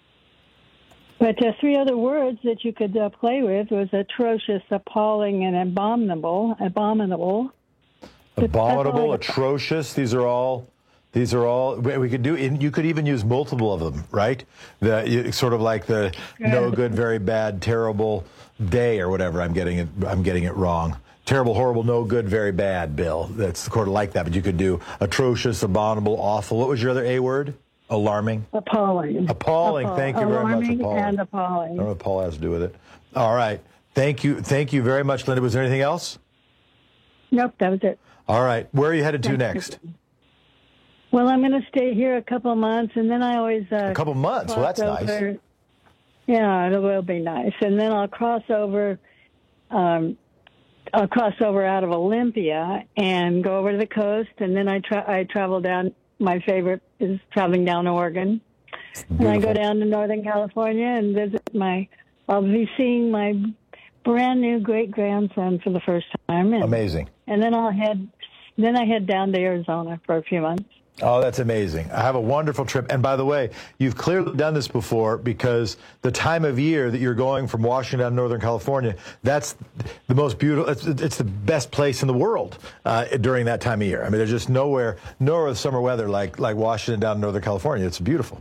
But uh, three other words that you could uh, play with was atrocious, appalling, and abominable. Abominable.
Abominable, atrocious. These are all. These are all. We we could do. You could even use multiple of them, right? The you- sort of like the no good, very bad, terrible day or whatever. I'm getting it. I'm getting it wrong. Terrible, horrible, no good, very bad. Bill. That's sort of like that. But you could do atrocious, abominable, awful. What was your other A word? Alarming.
Appalling.
Appalling.
Appall-
Thank you very much.
alarming
Appalling.
and
I
appalling.
don't know what Paul has to do with it. All right. Thank you. Thank you very much, Linda. Was there anything else?
Nope, that was it.
All right. Where are you headed to
Thank you.
next?
Well, I'm going to stay here a couple of months, and then I always uh,
A couple months. Well,
cross
that's nice.
over- Yeah, it will be nice, and then I'll cross over. Um, I'll cross over out of Olympia and go over to the coast, and then I tra- I travel down. My favorite is traveling down Oregon, and I go down to Northern California and visit my. I'll be seeing my brand new great grandson for the first time. And,
Amazing.
And then I'll head. Then I head down to Arizona for a few months.
Oh, that's amazing. I have a wonderful trip. And by the way, you've clearly done this before because the time of year that you're going from Washington down to Northern California, that's the most beautiful, it's, it's the best place in the world uh, during that time of year. I mean, there's just nowhere, nowhere with summer weather like, like Washington down in Northern California. It's beautiful.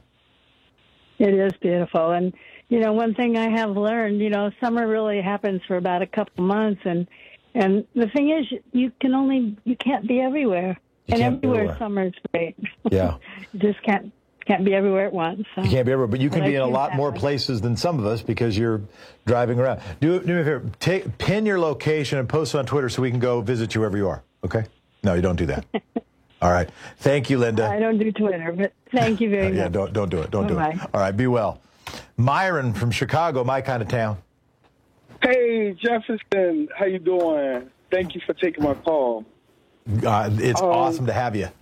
It is beautiful. And, you know, one thing I have learned, you know, summer really happens for about a couple months. And, and the thing is, you can only, you can't be everywhere.
You
and
can't be
everywhere
everywhere.
summer is great.
Yeah.
You just can't, can't be everywhere at once. So.
You can't be everywhere, but you can
But I
be in a
do
lot
that
more
way.
places than some of us because you're driving around. Do, do me a favor, take, pin your location and post it on Twitter so we can go visit you wherever you are, okay? No, you don't do that. All right. Thank you, Linda.
I don't do Twitter, but thank you very
yeah,
much.
don't, don't do it. Don't do
Bye-bye.
it. All right, be well. Myron from Chicago, my kind of town.
Hey, Jefferson, how you doing? Thank you for taking my call.
Uh, it's
Um,
awesome to have you.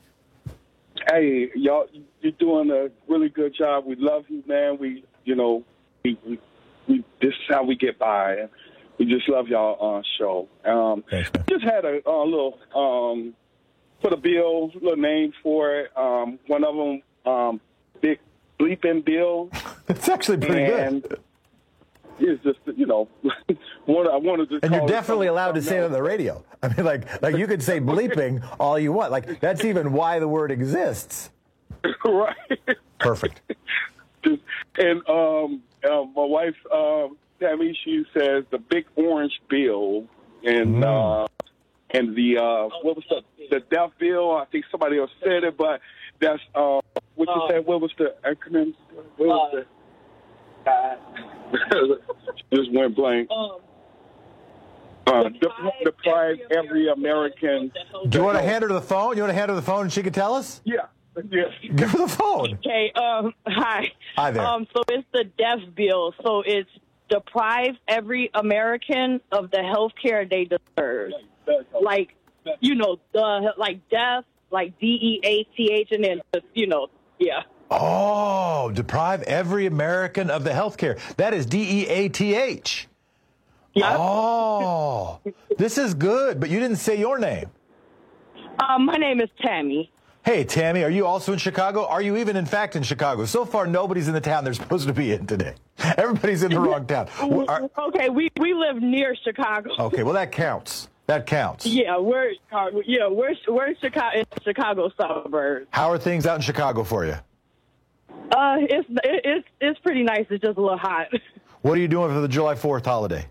Hey, y'all, you're doing a really good job. We love you, man. We, you know, we, we, we this is how we get by. We just love y'all on show. Um, just had a, a little, um, put a bill, little name for it. Um, one of them um, Big Bleeping Bill.
It's actually pretty
and
good.
It's just, you know, one, I wanted to.
And
call
you're
it
definitely allowed to say it on the radio. I mean, like, like you could say bleeping all you want. Like, that's even why the word exists.
Right.
Perfect.
And um, uh, my wife, um, Tammy, she says the Big Orange Bill, and
Mm.
uh, and the uh, what was the the Deaf Bill? I think somebody else said it, but that's uh, what you
Uh,
said. What was the acronym? What was the? Just went blank. Uh, deprive, deprive every American.
Do you want to hand her the phone? You want to hand her the phone and she can tell us?
Yeah. Yes.
Give her the phone.
Okay. Um. Hi.
Hi there.
Um. So it's the deaf bill. So it's deprive every American of the health care they deserve. Like, you know, the like deaf, like D E A T H, and then you know, yeah.
Oh, deprive every American of the health care. That is D E A T H.
Yep.
Oh, this is good, but you didn't say your name.
Um, my name is Tammy.
Hey, Tammy, are you also in Chicago? Are you even, in fact, in Chicago? So far, nobody's in the town they're supposed to be in today. Everybody's in the wrong town. Are-
Okay, we we live near Chicago.
okay, well, that counts. That counts.
Yeah, we're uh, yeah we're we're in Chicago, in Chicago suburbs.
How are things out in Chicago for you?
Uh, it's it's it's pretty nice. It's just a little hot.
What are you doing for the July fourth holiday?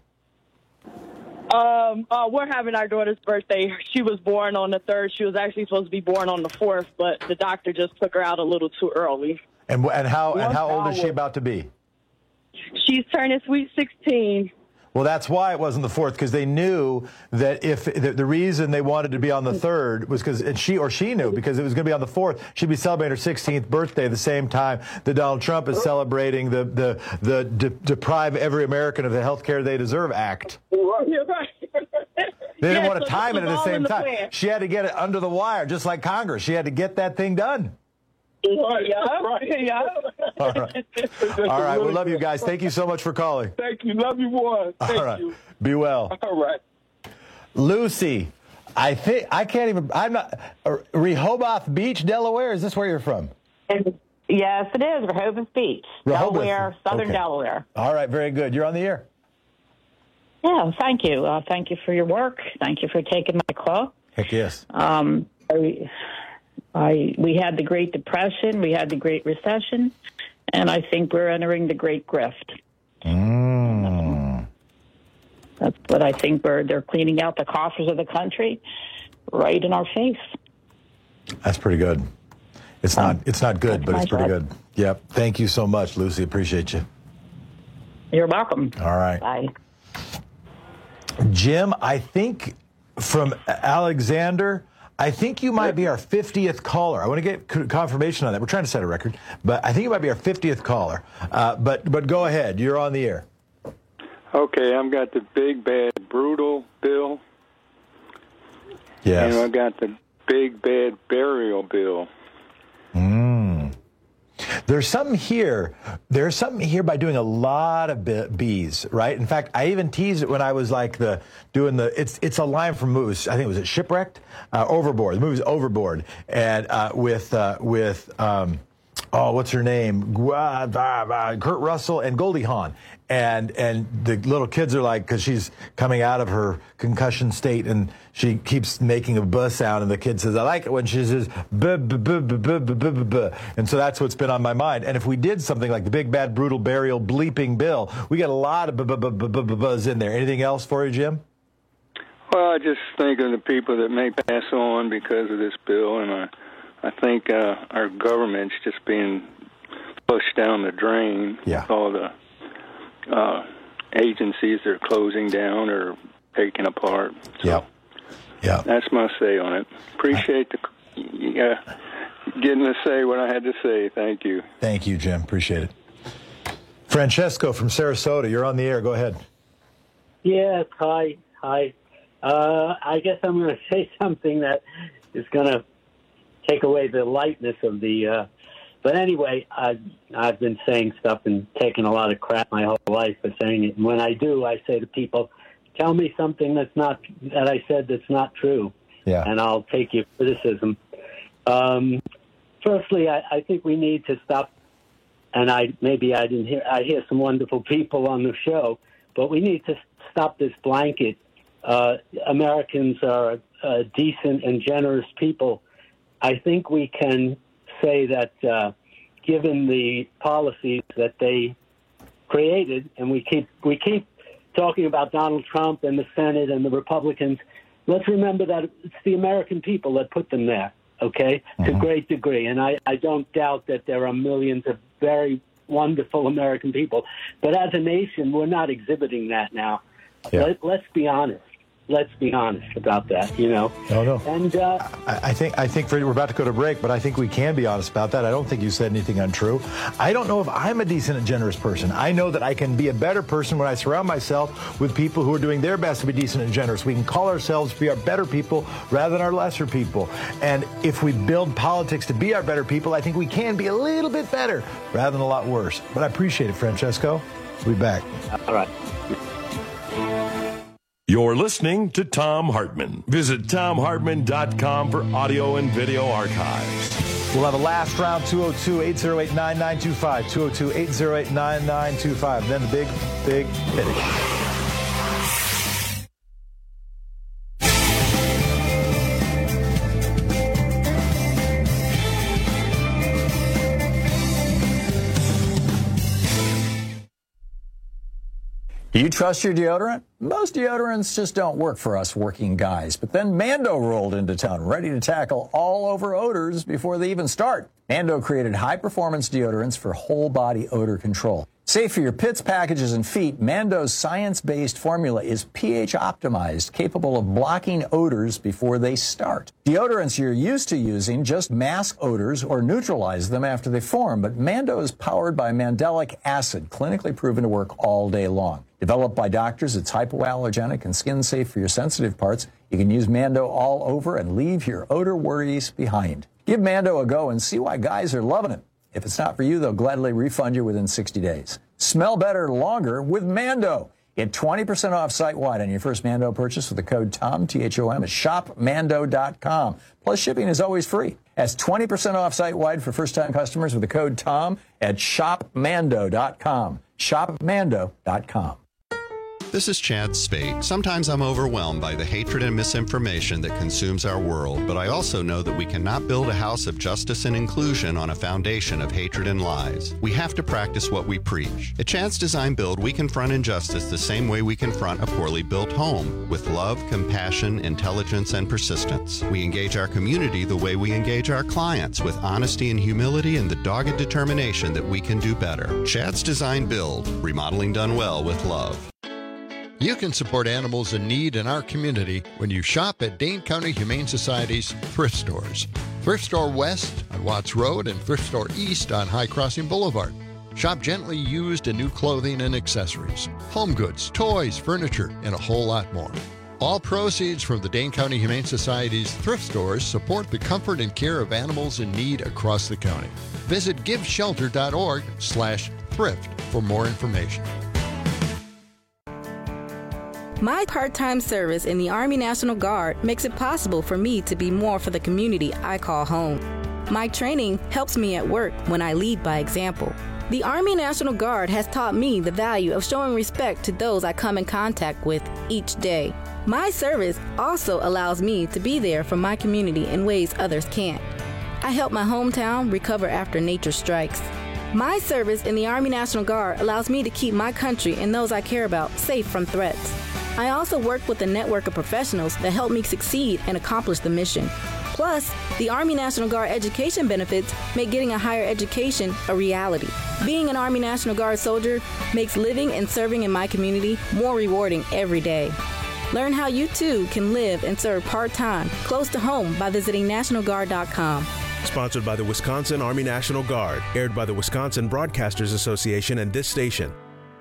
Um, uh, we're having our daughter's birthday. She was born on the third. She was actually supposed to be born on the fourth, but the doctor just took her out a little too early.
And and how and
One
how old is she
hour.
about to be?
She's turning sweet sixteen.
Well, that's why it wasn't the fourth, because they knew that if the, the reason they wanted to be on the third was because, and she or she knew because it was going to be on the fourth. She'd be celebrating her sixteenth birthday the same time that Donald Trump is celebrating the the the de- deprive every American of the health care they deserve act.
You're right.
They didn't
Yeah,
want to
so
time
this
it at
was
the
all
same
in the
time.
plan.
She had to get it under the wire, just like Congress. She had to get that thing done.
Right, yeah, right, yeah.
All right. All right. We love you guys. Thank you so much for calling.
Thank you. Love you, boy. Thank
All right.
you.
Be well.
All right.
Lucy, I think I can't even. I'm not. Uh, Rehoboth Beach, Delaware. Is this where you're from?
Yes, it is. Rehoboth Beach,
Rehoboth.
Delaware, Southern
Okay.
Delaware.
All right. Very good. You're on the air.
Yeah, thank you. Uh, thank you for your work. Thank you for taking my call.
Heck yes.
Um, I, I, we had the Great Depression. We had the Great Recession. And I think we're entering the Great Grift.
Mm.
That's what I think. We're, they're cleaning out the coffers of the country right in our face.
That's pretty good. It's not. It's not good, but
my
it's pretty
job.
good. Yep. Thank you so much, Lucy. Appreciate you.
You're welcome.
All right.
Bye.
Jim, I think from Alexander, I think you might be our fiftieth caller. I want to get c- confirmation on that. We're trying to set a record, but I think you might be our fiftieth caller. Uh, but but go ahead. You're on the air.
Okay, I've got the big, bad, brutal bill.
Yes.
And I've got the big, bad burial bill.
Mm. There's something here. There's something here by doing a lot of b- bees, right? In fact, I even teased it when I was like the doing the. It's it's a line from movies. I think it was it Shipwrecked, uh, Overboard. The movie's Overboard, and uh, with uh, with um, oh, what's her name? Gua- bah, bah, Kurt Russell and Goldie Hawn. And and the little kids are like, because she's coming out of her concussion state, and she keeps making a buh sound, and the kid says, I like it when she says buh, buh, buh, buh, buh, buh, buh, buh, buh. And so that's what's been on my mind. And if we did something like the Big Bad Brutal Burial Bleeping Bill, we got a lot of buh, buh, buh, buh, buh, buh, buzz in there. Anything else for you, Jim?
Well, I just think of the people that may pass on because of this bill, and I, I think uh, our government's just being pushed down the drain
Yeah.
with all the uh, agencies that are closing down or taking apart. So
yeah. Yeah.
That's my say on it. Appreciate the yeah, getting to say what I had to say. Thank you.
Thank you, Jim. Appreciate it. Francesco from Sarasota, you're on the air. Go ahead.
Yes, hi, hi. Uh, I guess I'm going to say something that is going to take away the lightness of the. Uh, but anyway, I, I've been saying stuff and taking a lot of crap my whole life for saying it. And when I do, I say to people, "Tell me something that's not that I said that's not true."
Yeah.
And I'll take your criticism. Um, firstly, I, I think we need to stop. And I maybe I didn't hear. I hear some wonderful people on the show, but we need to stop this blanket. Uh, Americans are uh, decent and generous people. I think we can say that, uh, given the policies that they created, and we keep we keep talking about Donald Trump and the Senate and the Republicans. Let's remember that it's the American people that put them there. Okay, mm-hmm. to a great degree, and I, I don't doubt that there are millions of very wonderful American people. But as a nation, we're not exhibiting that now.
Yeah.
Let, let's be honest. Let's be honest about that, you know.
No, no.
And uh,
I, I think, I think, Freddie, we're about to go to break, but I think we can be honest about that. I don't think you said anything untrue. I don't know if I'm a decent and generous person. I know that I can be a better person when I surround myself with people who are doing their best to be decent and generous. We can call ourselves be our better people rather than our lesser people. And if we build politics to be our better people, I think we can be a little bit better rather than a lot worse. But I appreciate it, Francesco. We'll be back.
All right.
You're listening to Thom Hartmann. Visit Thom Hartmann dot com for audio and video archives.
We'll have a last round, two oh two, eight oh eight, nine nine two five, two oh two, eight oh eight, nine nine two five. Then the big, big hitting.
Do you trust your deodorant? Most deodorants just don't work for us working guys. But then Mando rolled into town, ready to tackle all over odors before they even start. Mando created high-performance deodorants for whole-body odor control. Safe for your pits, packages, and feet, Mando's science-based formula is pH-optimized, capable of blocking odors before they start. Deodorants you're used to using just mask odors or neutralize them after they form, but Mando is powered by mandelic acid, clinically proven to work all day long. Developed by doctors, it's hypoallergenic and skin-safe for your sensitive parts. You can use Mando all over and leave your odor worries behind. Give Mando a go and see why guys are loving it. If it's not for you, they'll gladly refund you within sixty days. Smell better longer with Mando. Get twenty percent off site-wide on your first Mando purchase with the code THOM, T H O M, at shop mando dot com. Plus, shipping is always free. That's twenty percent off site-wide for first-time customers with the code THOM at shop mando dot com. shop mando dot com.
This is Chad Spate. Sometimes I'm overwhelmed by the hatred and misinformation that consumes our world, but I also know that we cannot build a house of justice and inclusion on a foundation of hatred and lies. We have to practice what we preach. At Chad's Design Build, we confront injustice the same way we confront a poorly built home, with love, compassion, intelligence, and persistence. We engage our community the way we engage our clients, with honesty and humility and the dogged determination that we can do better. Chad's Design Build, remodeling done well with love.
You can support animals in need in our community when you shop at Dane County Humane Society's thrift stores. Thrift Store West on Watts Road and Thrift Store East on High Crossing Boulevard. Shop gently used and new clothing and accessories, home goods, toys, furniture, and a whole lot more. All proceeds from the Dane County Humane Society's thrift stores support the comfort and care of animals in need across the county. Visit give shelter dot org slash thrift for more information.
My part-time service in the Army National Guard makes it possible for me to be more for the community I call home. My training helps me at work when I lead by example. The Army National Guard has taught me the value of showing respect to those I come in contact with each day. My service also allows me to be there for my community in ways others can't. I help my hometown recover after nature strikes. My service in the Army National Guard allows me to keep my country and those I care about safe from threats. I also work with a network of professionals that help me succeed and accomplish the mission. Plus, the Army National Guard education benefits make getting a higher education a reality. Being an Army National Guard soldier makes living and serving in my community more rewarding every day. Learn how you too can live and serve part-time close to home by visiting national guard dot com.
Sponsored by the Wisconsin Army National Guard. Aired by the Wisconsin Broadcasters Association and this station.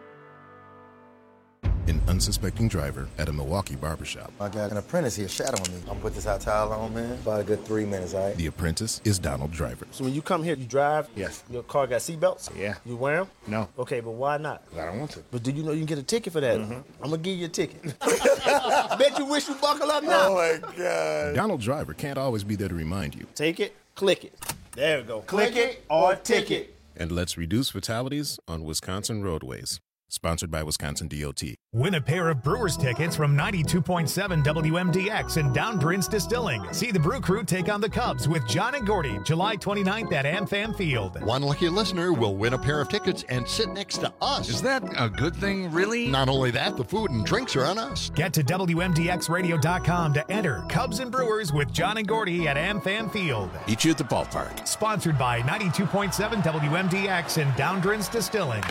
An unsuspecting driver at a Milwaukee barbershop.
I got an apprentice here shadowing me. I'm gonna put this hot towel on, man. About a good three minutes, all right?
The apprentice is Donald Driver.
So when you come here, you drive?
Yes.
Your car got seatbelts?
Yeah.
You wear them?
No.
Okay, but why not?
I don't want to.
But do you know you can get a ticket for that?
Mm-hmm.
I'm gonna give you a ticket. Bet you wish you buckle up now.
Oh my God. Donald Driver can't always be there to remind you.
Take it, click it.
There we go. Click it or ticket.
And let's reduce fatalities on Wisconsin roadways. Sponsored by Wisconsin D O T.
Win a pair of Brewers tickets from ninety-two point seven W M D X and Down Prince Distilling. See the Brew Crew take on the Cubs with John and Gordy, July twenty-ninth at AmFam Field.
One lucky listener will win a pair of tickets and sit next to us.
Is that a good thing, really?
Not only that, the food and drinks are on us.
Get to W M D X radio dot com to enter Cubs and Brewers with John and Gordy at AmFam Field.
Meet you at the ballpark.
Sponsored by ninety-two point seven W M D X and Down Prince Distilling.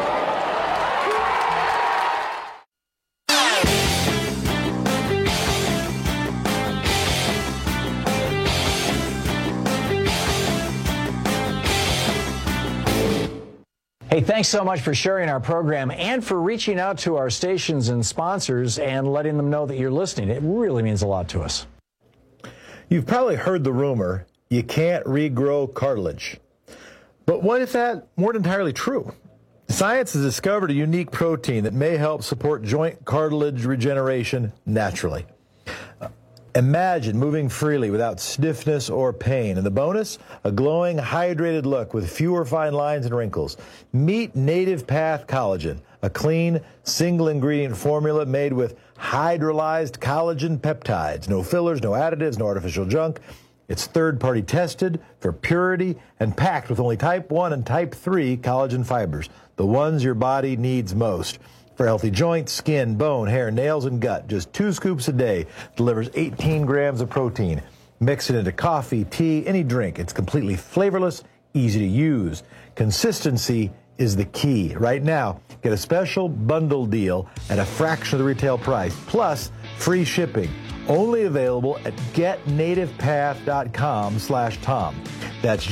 Hey, thanks so much for sharing our program and for reaching out to our stations and sponsors and letting them know that you're listening. It really means a lot to us.
You've probably heard the rumor, you can't regrow cartilage. But what if that weren't entirely true? Science has discovered a unique protein that may help support joint cartilage regeneration naturally. Imagine moving freely without stiffness or pain. And the bonus? A glowing, hydrated look with fewer fine lines and wrinkles. Meet Native Path Collagen, a clean, single-ingredient formula made with hydrolyzed collagen peptides. No fillers, no additives, no artificial junk. It's third-party tested for purity and packed with only type one and type three collagen fibers, the ones your body needs most. For healthy joints, skin, bone, hair, nails, and gut, just two scoops a day delivers eighteen grams of protein. Mix it into coffee, tea, any drink. It's completely flavorless, easy to use. Consistency is the key. Right now, get a special bundle deal at a fraction of the retail price, plus free shipping. Only available at getnativepath.com slash Tom. That's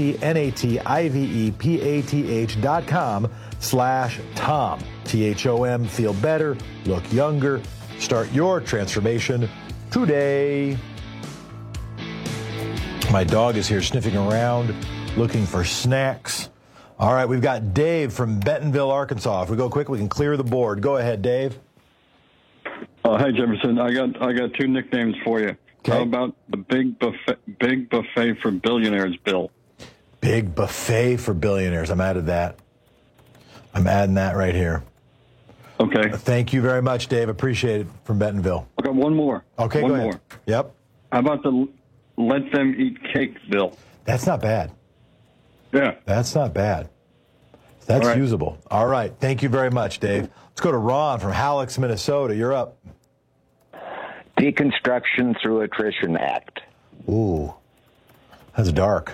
G-E-T-N-A-T-I-V-E-P-A-T-H dot com slash Tom. T H O M. Feel better, look younger. Start your transformation today. My dog is here sniffing around, looking for snacks. All right, we've got Dave from Bentonville, Arkansas. If we go quick, we can clear the board. Go ahead, Dave.
Uh, hi, Jefferson. I got I got two nicknames for you.
Okay.
How about the big buffet, big buffet for billionaires, Bill?
Big buffet for billionaires. I'm added that. I'm adding that right here.
Okay.
Thank you very much, Dave. Appreciate it from Bentonville.
I got one more.
Okay,
one
go ahead.
more.
Yep.
How about the let them eat cake, Bill?
That's not bad.
Yeah.
That's not bad. That's
All right.
usable. All right. Thank you very much, Dave. Let's go to Ron from Hallex, Minnesota. You're up.
Deconstruction through attrition act.
Ooh. That's dark.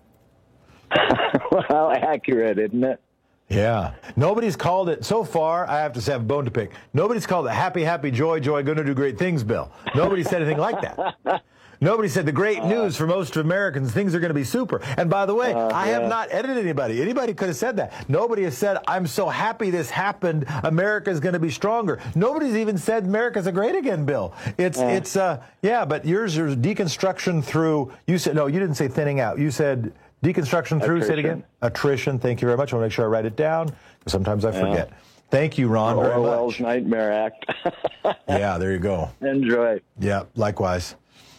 Well, accurate, isn't it?
Yeah. Nobody's called it, so far, I have to say, I have a bone to pick. Nobody's called it happy, happy, joy, joy, going to do great things, Bill. Nobody said anything like that. Nobody said the great news for most Americans, things are going to be super. And by the way,
Uh,
I
yeah.
have not edited anybody. Anybody could have said that. Nobody has said, I'm so happy this happened. America's going to be stronger. Nobody's even said America's a great again, Bill. It's,
Yeah.
it's, uh, yeah, but yours is deconstruction through, you said, no, you didn't say thinning out. You said deconstruction through, say it again. Attrition. Thank you very much. I want to make sure I write it down, because sometimes I
Yeah.
forget. Thank you, Ron, very
Orwell's
much.
Nightmare Act.
Yeah, there you go.
Enjoy.
Yeah, likewise.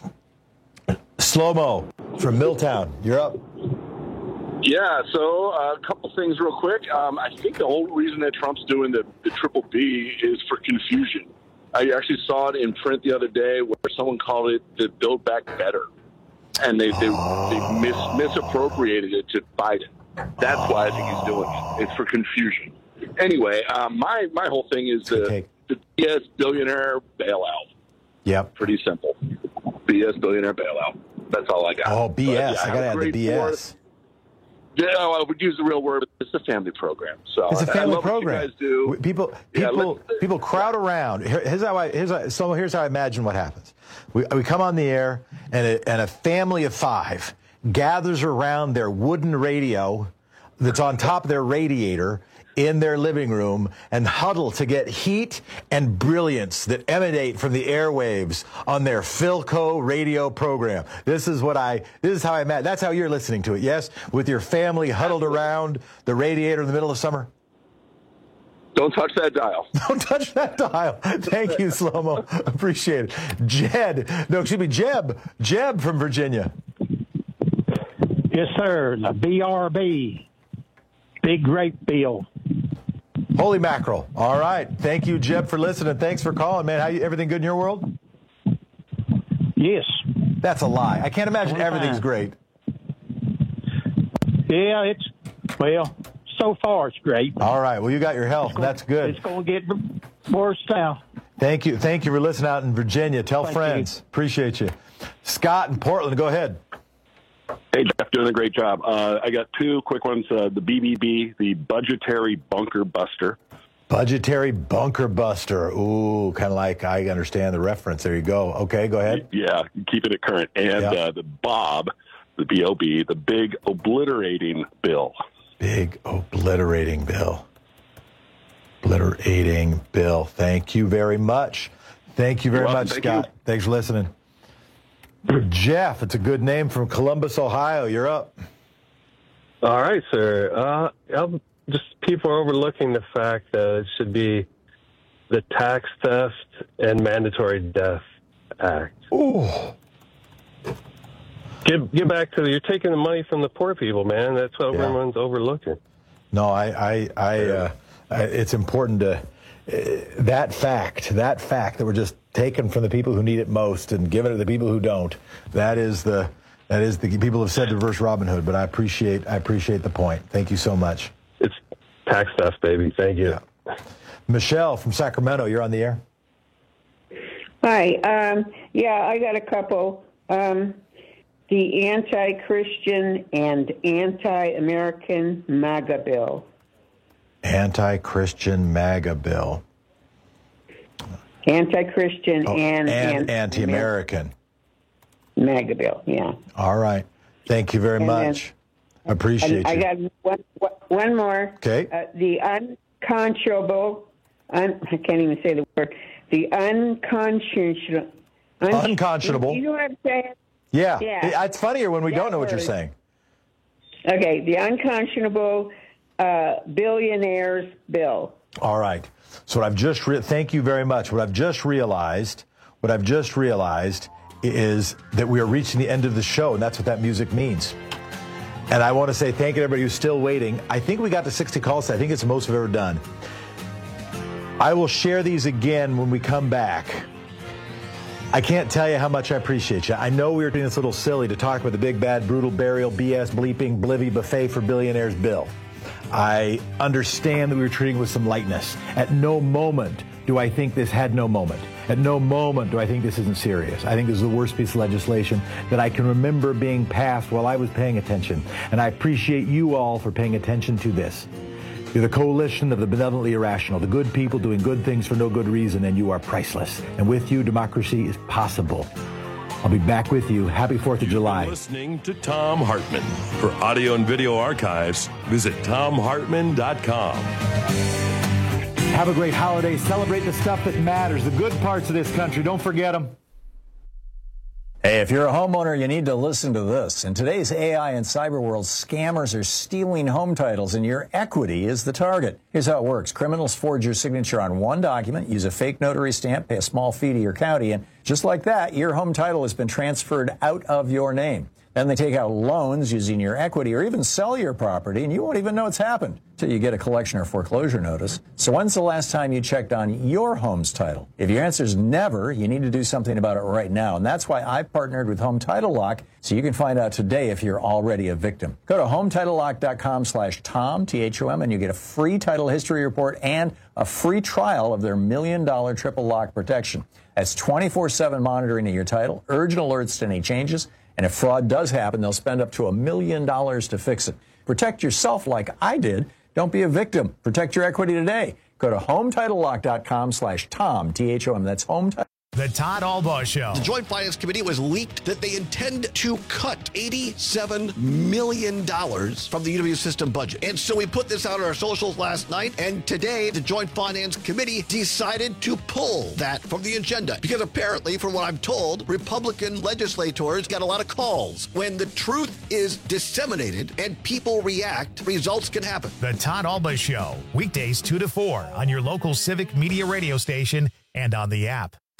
Slow-mo from Milltown. You're up.
Yeah, so uh, a couple things real quick. Um, I think the whole reason that Trump's doing the, the triple B is for confusion. I actually saw it in print the other day where someone called it the Build Back Better, and they they, they mis, misappropriated it to Biden. That's why I think he's doing it. It's for confusion. Anyway, um, my, my whole thing is the, the B S billionaire bailout.
Yep.
Pretty simple. B S billionaire bailout. That's all I got.
Oh, B S.
But, yeah,
I got to
have a
add the
great
B S.
Yeah, well, I would use the real word. But it's a family program. So
It's a
I- I
family
love what
program.
you guys do.
We- People,
Yeah,
people, people crowd around. Here- Here's how I, here's how, so here's how I imagine what happens. We, we come on the air, and a, and a family of five gathers around their wooden radio that's on top of their radiator in their living room and huddle to get heat and brilliance that emanate from the airwaves on their Philco radio program. This is what I, this is how I imagine. That's how you're listening to it, yes? With your family huddled around the radiator in the middle of summer?
Don't touch that dial.
Don't touch that dial. Thank you, Slow-Mo. Appreciate it. Jed, no, excuse me, Jeb. Jeb from Virginia.
Yes, sir. The B R B, Big Grape Bill.
Holy mackerel. All right. Thank you, Jeb, for listening. Thanks for calling, man. How you, everything good in your world?
Yes.
That's a lie. I can't imagine everything's great.
Yeah, it's, well, so far it's great.
All right. Well, you got your health.
Gonna,
That's good.
It's going to get worse now.
Thank you. Thank you for listening out in Virginia. Tell
Thank
friends.
you.
Appreciate you. Scott in Portland, go ahead.
Hey, Jeff, doing a great job. Uh, I got two quick ones. Uh, the B B B, the Budgetary Bunker Buster.
Budgetary Bunker Buster. Ooh, kind of like I understand the reference. There you go. Okay, go ahead.
Yeah, keeping it current. And
Yeah.
uh, the Bob, the B O B, the Big Obliterating Bill.
Big Obliterating Bill. Obliterating Bill. Thank you very much. Thank you very
You're welcome.
much,
Thank
Scott.
you.
Thanks for listening. Jeff, it's a good name from Columbus, Ohio. You're up.
All right, sir. Uh, I'm just people are overlooking the fact that it should be the Tax Theft and Mandatory Death Act.
Ooh.
Get get back to the, you're taking the money from the poor people, man. That's what
Yeah.
everyone's overlooking.
No, I, I, I, uh, I it's important to uh, that fact, that fact that we're just taking from the people who need it most and giving it to the people who don't. That is the, that is the people have said reverse Robin Hood. But I appreciate, I appreciate the point. Thank you so much.
It's tax theft, baby. Thank you.
Yeah. Michelle from Sacramento, you're on the air.
Hi. Um, yeah, I got a couple. Um, the anti-Christian and anti-American MAGA bill.
Anti-Christian MAGA bill.
Anti-Christian
Oh,
and,
and
and
anti-American.
MAGA bill, yeah.
All right. Thank you very
And then-
much. Appreciate
I, I
you.
got one, one more.
Okay.
Uh, the unconscionable, un, I can't even say the word, the unconscionable. Un,
Unconscionable.
You know what I'm saying?
Yeah.
Yeah.
It's funnier when we
That
don't know what you're
word.
saying.
Okay, the unconscionable uh, billionaires bill.
All right. So what I've just re- thank you very much. What I've just realized, what I've just realized is that we are reaching the end of the show, and that's what that music means. And I want to say thank you to everybody who's still waiting. I think we got to sixty calls. I think it's the most we've ever done. I will share these again when we come back. I can't tell you how much I appreciate you. I know we were doing this a little silly to talk about the big, bad, brutal, burial, B S, bleeping, blivy, buffet for billionaires bill. I understand that we were treating with some lightness. At no moment do I think this had no moment. At no moment do I think this isn't serious. I think this is the worst piece of legislation that I can remember being passed while I was paying attention. And I appreciate you all for paying attention to this. You're the coalition of the benevolently irrational, the good people doing good things for no good reason, and you are priceless. And with you, democracy is possible. I'll be back with you. Happy fourth of July.
You're listening to Thom Hartmann. For audio and video archives, visit thom hartmann dot com.
Have a great holiday. Celebrate the stuff that matters, the good parts of this country. Don't forget them.
Hey, if you're a homeowner, you need to listen to this. In today's A I and cyber world, scammers are stealing home titles, and your equity is the target. Here's how it works. Criminals forge your signature on one document, use a fake notary stamp, pay a small fee to your county, and just like that, your home title has been transferred out of your name. Then they take out loans using your equity or even sell your property, and you won't even know it's happened till you get a collection or foreclosure notice. So when's the last time you checked on your home's title? If your answer is never, you need to do something about it right now. And that's why I've partnered with Home Title Lock, so you can find out today if you're already a victim. Go to home title lock dot com slash Tom, T H O M, and you get a free title history report and a free trial of their million dollar triple lock protection. That's twenty-four seven monitoring of your title, urgent alerts to any changes, and if fraud does happen, they'll spend up to a million dollars to fix it. Protect yourself like I did. Don't be a victim. Protect your equity today. Go to home title lock dot com slash Tom, T H O M. That's home title.
The Todd Albaugh Show.
The Joint Finance Committee was leaked that they intend to cut eighty-seven million dollars from the U W system budget. And so we put this out on our socials last night, and today the Joint Finance Committee decided to pull that from the agenda. Because apparently, from what I'm told, Republican legislators got a lot of calls. When the truth is disseminated and people react, results can happen.
The Todd Albaugh Show. Weekdays two to four on your local Civic Media radio station and on the app.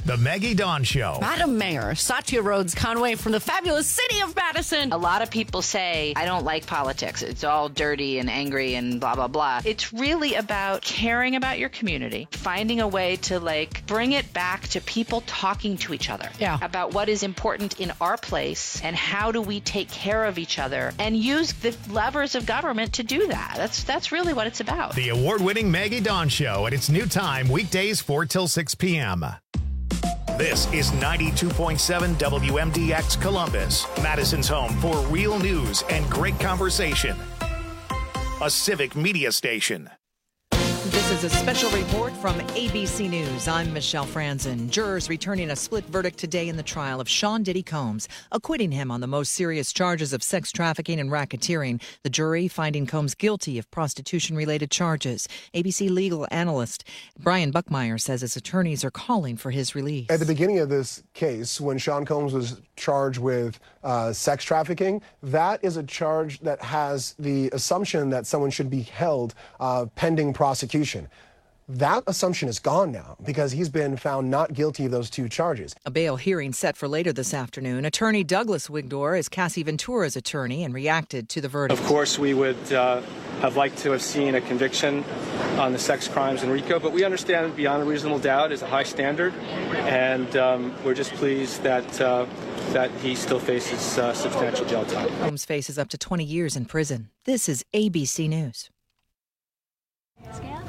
The Maggie Dawn Show.
Madam Mayor, Satya Rhodes Conway from the fabulous city of Madison.
A lot of people say, I don't like politics. It's all dirty and angry and blah, blah, blah. It's really about caring about your community, finding a way to, like, bring it back to people talking to each other
yeah.
about what is important in our place and how do we take care of each other and use the levers of government to do that. That's, that's really what it's about.
The award-winning Maggie Dawn Show at its new time, weekdays four till six p.m. This is ninety-two point seven W M D X Columbus, Madison's home for real news and great conversation. A civic media station.
This is a special report from A B C News. I'm Michelle Franzen. Jurors returning a split verdict today in the trial of Sean Diddy Combs, acquitting him on the most serious charges of sex trafficking and racketeering. The jury finding Combs guilty of prostitution-related charges. A B C legal analyst Brian Buckmeyer says his attorneys are calling for his release.
At the beginning of this case, when Sean Combs was charged with uh, sex trafficking, that is a charge that has the assumption that someone should be held uh, pending prosecution. That assumption is gone now because he's been found not guilty of those two charges.
A bail hearing set for later this afternoon. Attorney Douglas Wigdor is Cassie Ventura's attorney and reacted to the verdict.
Of course, we would uh, have liked to have seen a conviction on the sex crimes in RICO, but we understand beyond a reasonable doubt is a high standard, and um, we're just pleased that uh, that he still faces uh, substantial jail time.
Combs faces up to twenty years in prison. This is A B C News.
Scale?